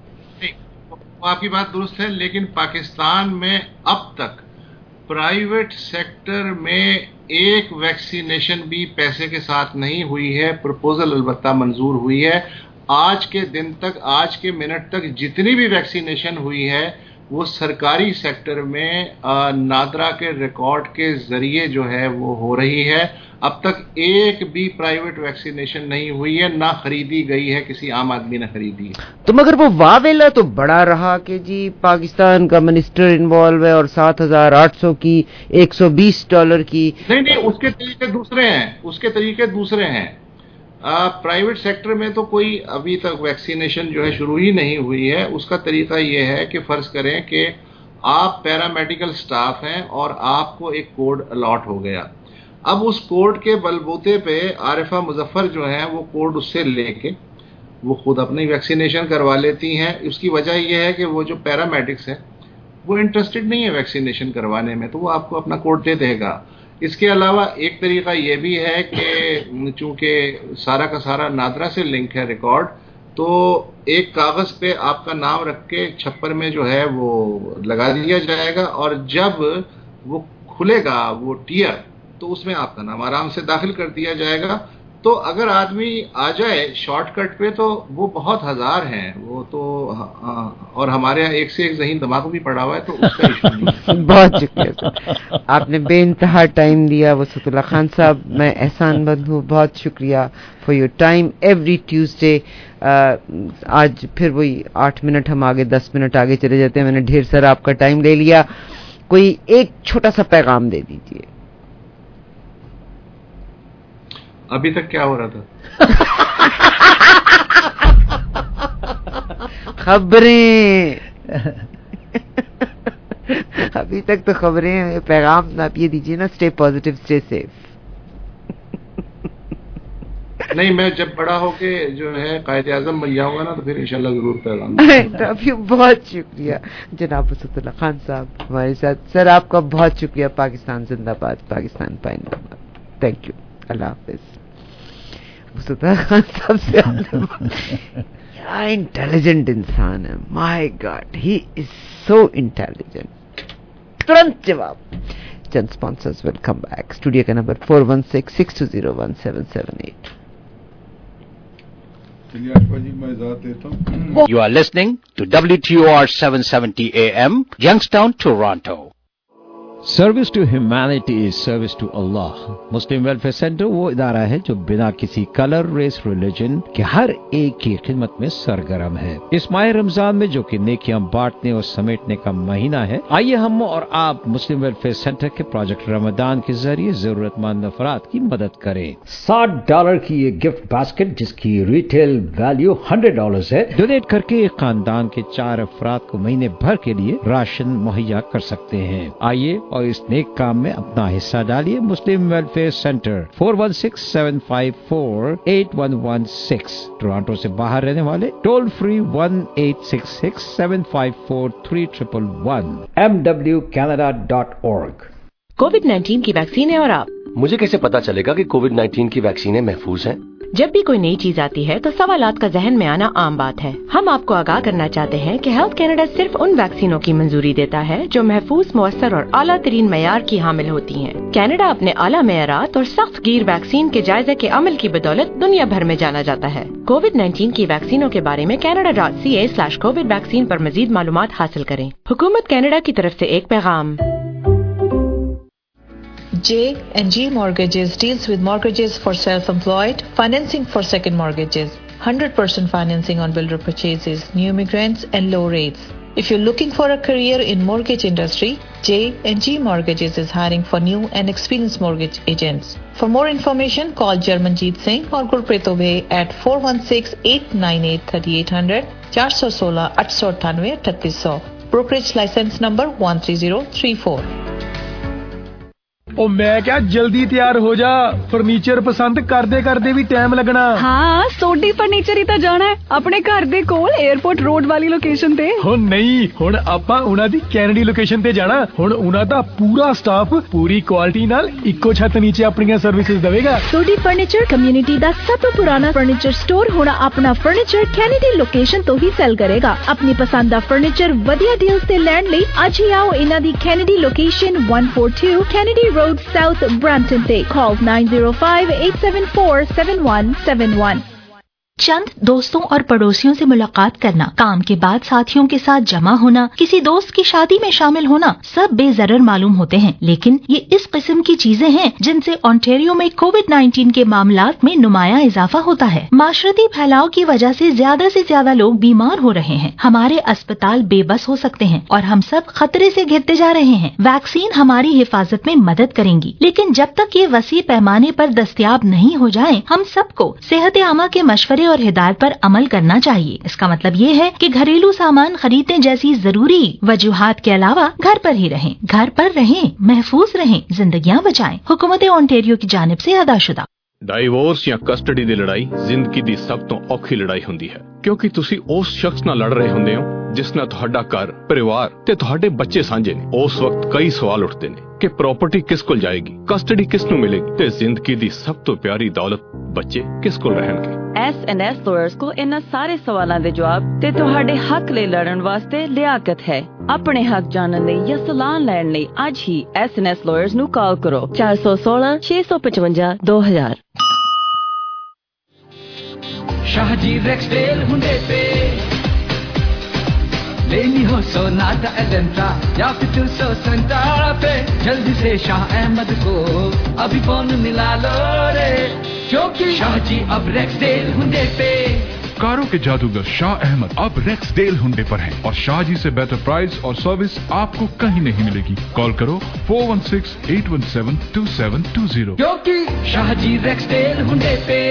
آپ کی بات درست ہے، لیکن پاکستان میں اب تک پرائیویٹ سیکٹر میں ایک ویکسینیشن بھی پیسے کے ساتھ نہیں ہوئی ہے. پرپوزل البتہ منظور ہوئی ہے. آج کے دن تک، آج کے منٹ تک جتنی بھی ویکسینیشن ہوئی ہے वो सरकारी सेक्टर में नादरा के रिकॉर्ड के जरिए जो है वो हो रही है। अब तक एक भी प्राइवेट वैक्सीनेशन नहीं हुई है, ना खरीदी गई है, किसी आम आदमी ने खरीदी है। तो मगर वो वावेला तो बड़ा रहा कि जी पाकिस्तान का मिनिस्टर इन्वॉल्व है और सात हजार आठ सौ की एक सौ बीस डॉलर की। नहीं नहीं, उसके तरीके दूसरे हैं, उसके तरीके दूसरे हैं। प्राइवेट सेक्टर में तो कोई अभी तक वैक्सीनेशन जो है शुरू ही नहीं हुई है। उसका तरीका ये है कि फर्ज करें कि आप पैरामेडिकल स्टाफ हैं और आपको एक कोड अलॉट हो गया। अब उस कोड के बलबूते पे आरिफा मुजफ्फर जो है वो कोड उससे लेके वो खुद अपनी वैक्सीनेशन करवा लेती हैं। उसकी वजह यह है कि वो जो पैरामेडिक्स हैं वो इंटरेस्टेड नहीं है वैक्सीनेशन करवाने में, तो वो आपको अपना कोड दे देगा। इसके अलावा एक तरीका ये भी है कि चूंकि सारा का सारा नादरा से लिंक है रिकॉर्ड, तो एक कागज पे आपका नाम रख के छप्पर में जो है वो लगा दिया जाएगा और जब वो खुलेगा वो टियर तो उसमें आपका नाम आराम से दाखिल कर दिया जाएगा। तो अगर आदमी आ जाए शॉर्टकट पे तो वो बहुत हजार हैं वो तो, और हमारे यहाँ एक से एक ज़हीन तंबाकू भी पड़ा हुआ है, तो उसका इशू नहीं। बहुत शुक्रिया सर, आपने बेइंतहा टाइम दिया। वसीउल्लाह खान साहब, मैं एहसानमंद हूँ, बहुत शुक्रिया for your time every Tuesday. आज फिर वही आठ मिनट हम आगे दस मिनट आगे चले जाते हैं। मैंने ढेर सारा आपका टाइम ले लिया, कोई एक छोटा सा पैगाम दे दीजिए। अभी तक क्या हो रहा था? खबरें अभी तक तो खबरें, पैगाम आप ये दीजिए ना, स्टे पॉजिटिव स्टे सेफ। नहीं, मैं जब बड़ा होके जो है कायदे आजम बन जाऊंगा ना तो फिर इंशाल्लाह जरूर पैगाम। बहुत शुक्रिया जनाब वसीउल्लाह खान साहब हमारे साथ। सर आपका बहुत शुक्रिया। पाकिस्तान जिंदाबाद, पाकिस्तान पाइंदाबाद। थैंक यू, अल्लाह हाफिज। वसीउल्लाह खान साहब से क्या इंटेलिजेंट इंसान है, my God, he is so intelligent. तुरंत जवाब। चंद sponsors will come back. Studio का number four one six six two zero one seven seven eight. You are listening to W T O R seven seventy A M, Youngstown, Toronto. Service to humanity is service to Allah. Muslim welfare centre वो इदारा है जो बिना किसी colour, race, religion के हर एक की खिदमत में सरगर्म है। इस माह रमजान में जो कि नेकियां बांटने और समेटने का महीना है, आइए हम और आप मुस्लिम वेलफेयर सेंटर के प्रोजेक्ट रमजान के जरिए जरूरतमंद अफराद की मदद करें। साठ डॉलर की ये गिफ्ट बास्केट जिसकी रिटेल वैल्यू हंड्रेड डॉलर है, डोनेट करके एक खानदान के चार अफराद को महीने भर के लिए राशन मुहैया कर सकते हैं। आइए और इस नेक काम में अपना हिस्सा डालिए। Muslim welfare centre four one six seven five four eight one one six. Toronto से बाहर रहने वाले toll free one eight six six seven five four three triple one. M W Canada dot org. COVID nineteen की vaccine है और आप? मुझे कैसे पता चलेगा कि कोविड नाइन्टीन की वैक्सीनें महफूज हैं? जब भी कोई नई चीज आती है तो सवालात का जहन में आना आम बात है। हम आपको आगाह करना चाहते हैं कि हेल्थ कैनेडा सिर्फ उन वैक्सीनों की मंजूरी देता है जो महफूज, मुअस्सर और आला तरीन मयार की हामिल होती हैं। कैनेडा अपने आला मयारात और सख्त गिर वैक्सीन के जायजे के अमल की बदौलत दुनिया भर में जाना जाता है। कोविड नाइन्टीन की वैक्सीनों के बारे में Canada dot C A slash COVID vaccine पर मजीद मालूमात हासिल करें। हुकूमत कैनेडा की तरफ से एक पैगाम। J and G Mortgages deals with mortgages for self-employed, financing for second mortgages, one hundred percent financing on builder purchases, new immigrants and low rates. If you're looking for a career in mortgage industry, J and G Mortgages is hiring for new and experienced mortgage agents. For more information, call Jarmanjeet Singh or Gurpreet Obey at four one six, eight nine eight, three eight zero zero, four one six, eight nine eight, three eight zero zero. Brokerage license number one three zero three four. ओ मैं क्या जल्दी तैयार हो जा, furniture पसंद करदे करदे भी टाइम लगना। हाँ, सोडी फर्नीचर ही तो जाना है अपने घर दे कोल एयरपोर्ट रोड वाली लोकेशन ते। हो नहीं, हुण आपां उना दी कैनेडी लोकेशन ते जाना। हुण उना दा पूरा स्टाफ पूरी क्वालिटी नाल इक्को छत नीचे अपनी सर्विसेज देवेगा। सोडी फर्नीचर कम्युनिटी दा सब तो पुराना फर्नीचर स्टोर हुण अपना फर्नीचर कैनेडी लोकेशन तो ही सेल करेगा। अपनी पसंद दा फर्नीचर वधिया डील्स ते लैण लई अज ही आओ इना दी Kennedy location one forty-two Kennedy Road South Brampton Day. Call nine zero five, eight seven four, seven one seven one. चंद दोस्तों और पड़ोसियों से मुलाकात करना, काम के बाद साथियों के साथ जमा होना, किसी दोस्त की शादी में शामिल होना, सब बेजरर मालूम होते हैं, लेकिन ये इस किस्म की चीजें हैं जिनसे ओंटारियो में कोविड नाइन्टीन के मामलात में नुमाया इजाफा होता है। माशरती फैलाव की वजह से ज्यादा से ज्यादा लोग बीमार हो रहे हैं, हमारे अस्पताल बेबस हो सकते हैं और हम सब खतरे से घिरते जा रहे हैं। वैक्सीन हमारी हिफाजत में मदद करेंगी, लेकिन जब तक ये वसी पैमाने पर दस्तयाब नहीं हो जाए, हम सबको सेहत आमा के मशवरे और हिदायत पर अमल करना चाहिए। इसका मतलब ये है कि घरेलू सामान खरीदने जैसी जरूरी वजूहात के अलावा घर पर ही रहें, घर पर रहें, महफूज रहें, जिंदगियां बचाएं। हुकूमत ओंटारियो की जानिब से अदाशुदा। ਡਾਈਵੋਰਸ ਜਾਂ ਕਸਟਡੀ ਦੀ ਲੜਾਈ ਜ਼ਿੰਦਗੀ ਦੀ ਸਭ ਤੋਂ ਔਖੀ ਲੜਾਈ ਹੁੰਦੀ ਹੈ, ਕਿਉਂਕਿ ਤੁਸੀਂ ਉਸ ਸ਼ਖਸ ਨਾਲ ਲੜ ਰਹੇ ਹੁੰਦੇ ਹੋ ਜਿਸ ਨਾਲ ਤੁਹਾਡਾ ਘਰ, ਪਰਿਵਾਰ ਤੇ ਤੁਹਾਡੇ ਬੱਚੇ ਸਾਂਝੇ ਨੇ। ਉਸ ਵਕਤ ਕਈ ਸਵਾਲ ਉੱਠਦੇ ਨੇ ਕਿ ਪ੍ਰਾਪਰਟੀ ਕਿਸ ਕੋਲ ਜਾਏਗੀ, ਕਸਟਡੀ ਕਿਸ ਨੂੰ ਮਿਲੇਗੀ ਤੇ ਜ਼ਿੰਦਗੀ ਦੀ ਸਭ ਤੋਂ ਪਿਆਰੀ ਦੌਲਤ ਬੱਚੇ ਕਿਸ ਕੋਲ ਰਹਿਣਗੇ। ਐਸ ਐਂਡ ਐਸ ਲਾਇਰਸ ਕੋਲ ਇਹਨਾਂ ਸਾਰੇ ਸਵਾਲਾਂ ਦੇ ਜਵਾਬ ਤੇ ਤੁਹਾਡੇ ਹੱਕ ਲਈ ਲੜਨ ਵਾਸਤੇ ਲਿਆਕਤ ਹੈ। ਆਪਣੇ ਹੱਕ ਜਾਣਨ ਲਈ ਜਾਂ ਸਲਾਹ ਲੈਣ ਲਈ ਅੱਜ ਹੀ ਐਸ ਐਂਡ ਐਸ ਲਾਇਰਸ ਨੂੰ ਕਾਲ ਕਰੋ ਚਾਰ ਸੌ ਸੋਲਾਂ ਛੇ ਸੌ ਪਚਵੰਜਾ ਦੋ ਹਜ਼ਾਰ। शाहजी रेक्सडेल हुंडे पे लेनी हो सोनाटा एलेंट्रा या फिर टू सौ सेंटारा पे, जल्दी से शाह अहमद को अभी फोन मिला लो रे, क्योंकि शाहजी अब रेक्सडेल हुंडे पे। कारों के जादूगर शाह अहमद अब रेक्सडेल हुंडे पर हैं और शाहजी से बेहतर प्राइस और सर्विस आपको कहीं नहीं मिलेगी। कॉल करो four one six eight one seven two seven two zero, क्योंकि शाहजी रेक्सडेल हुंडे पे।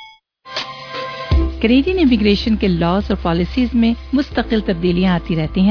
कैनेडियन इमिग्रेशन के लॉज और पॉलिसीज में मुस्तकिल तब्दीलियां आती रहती हैं।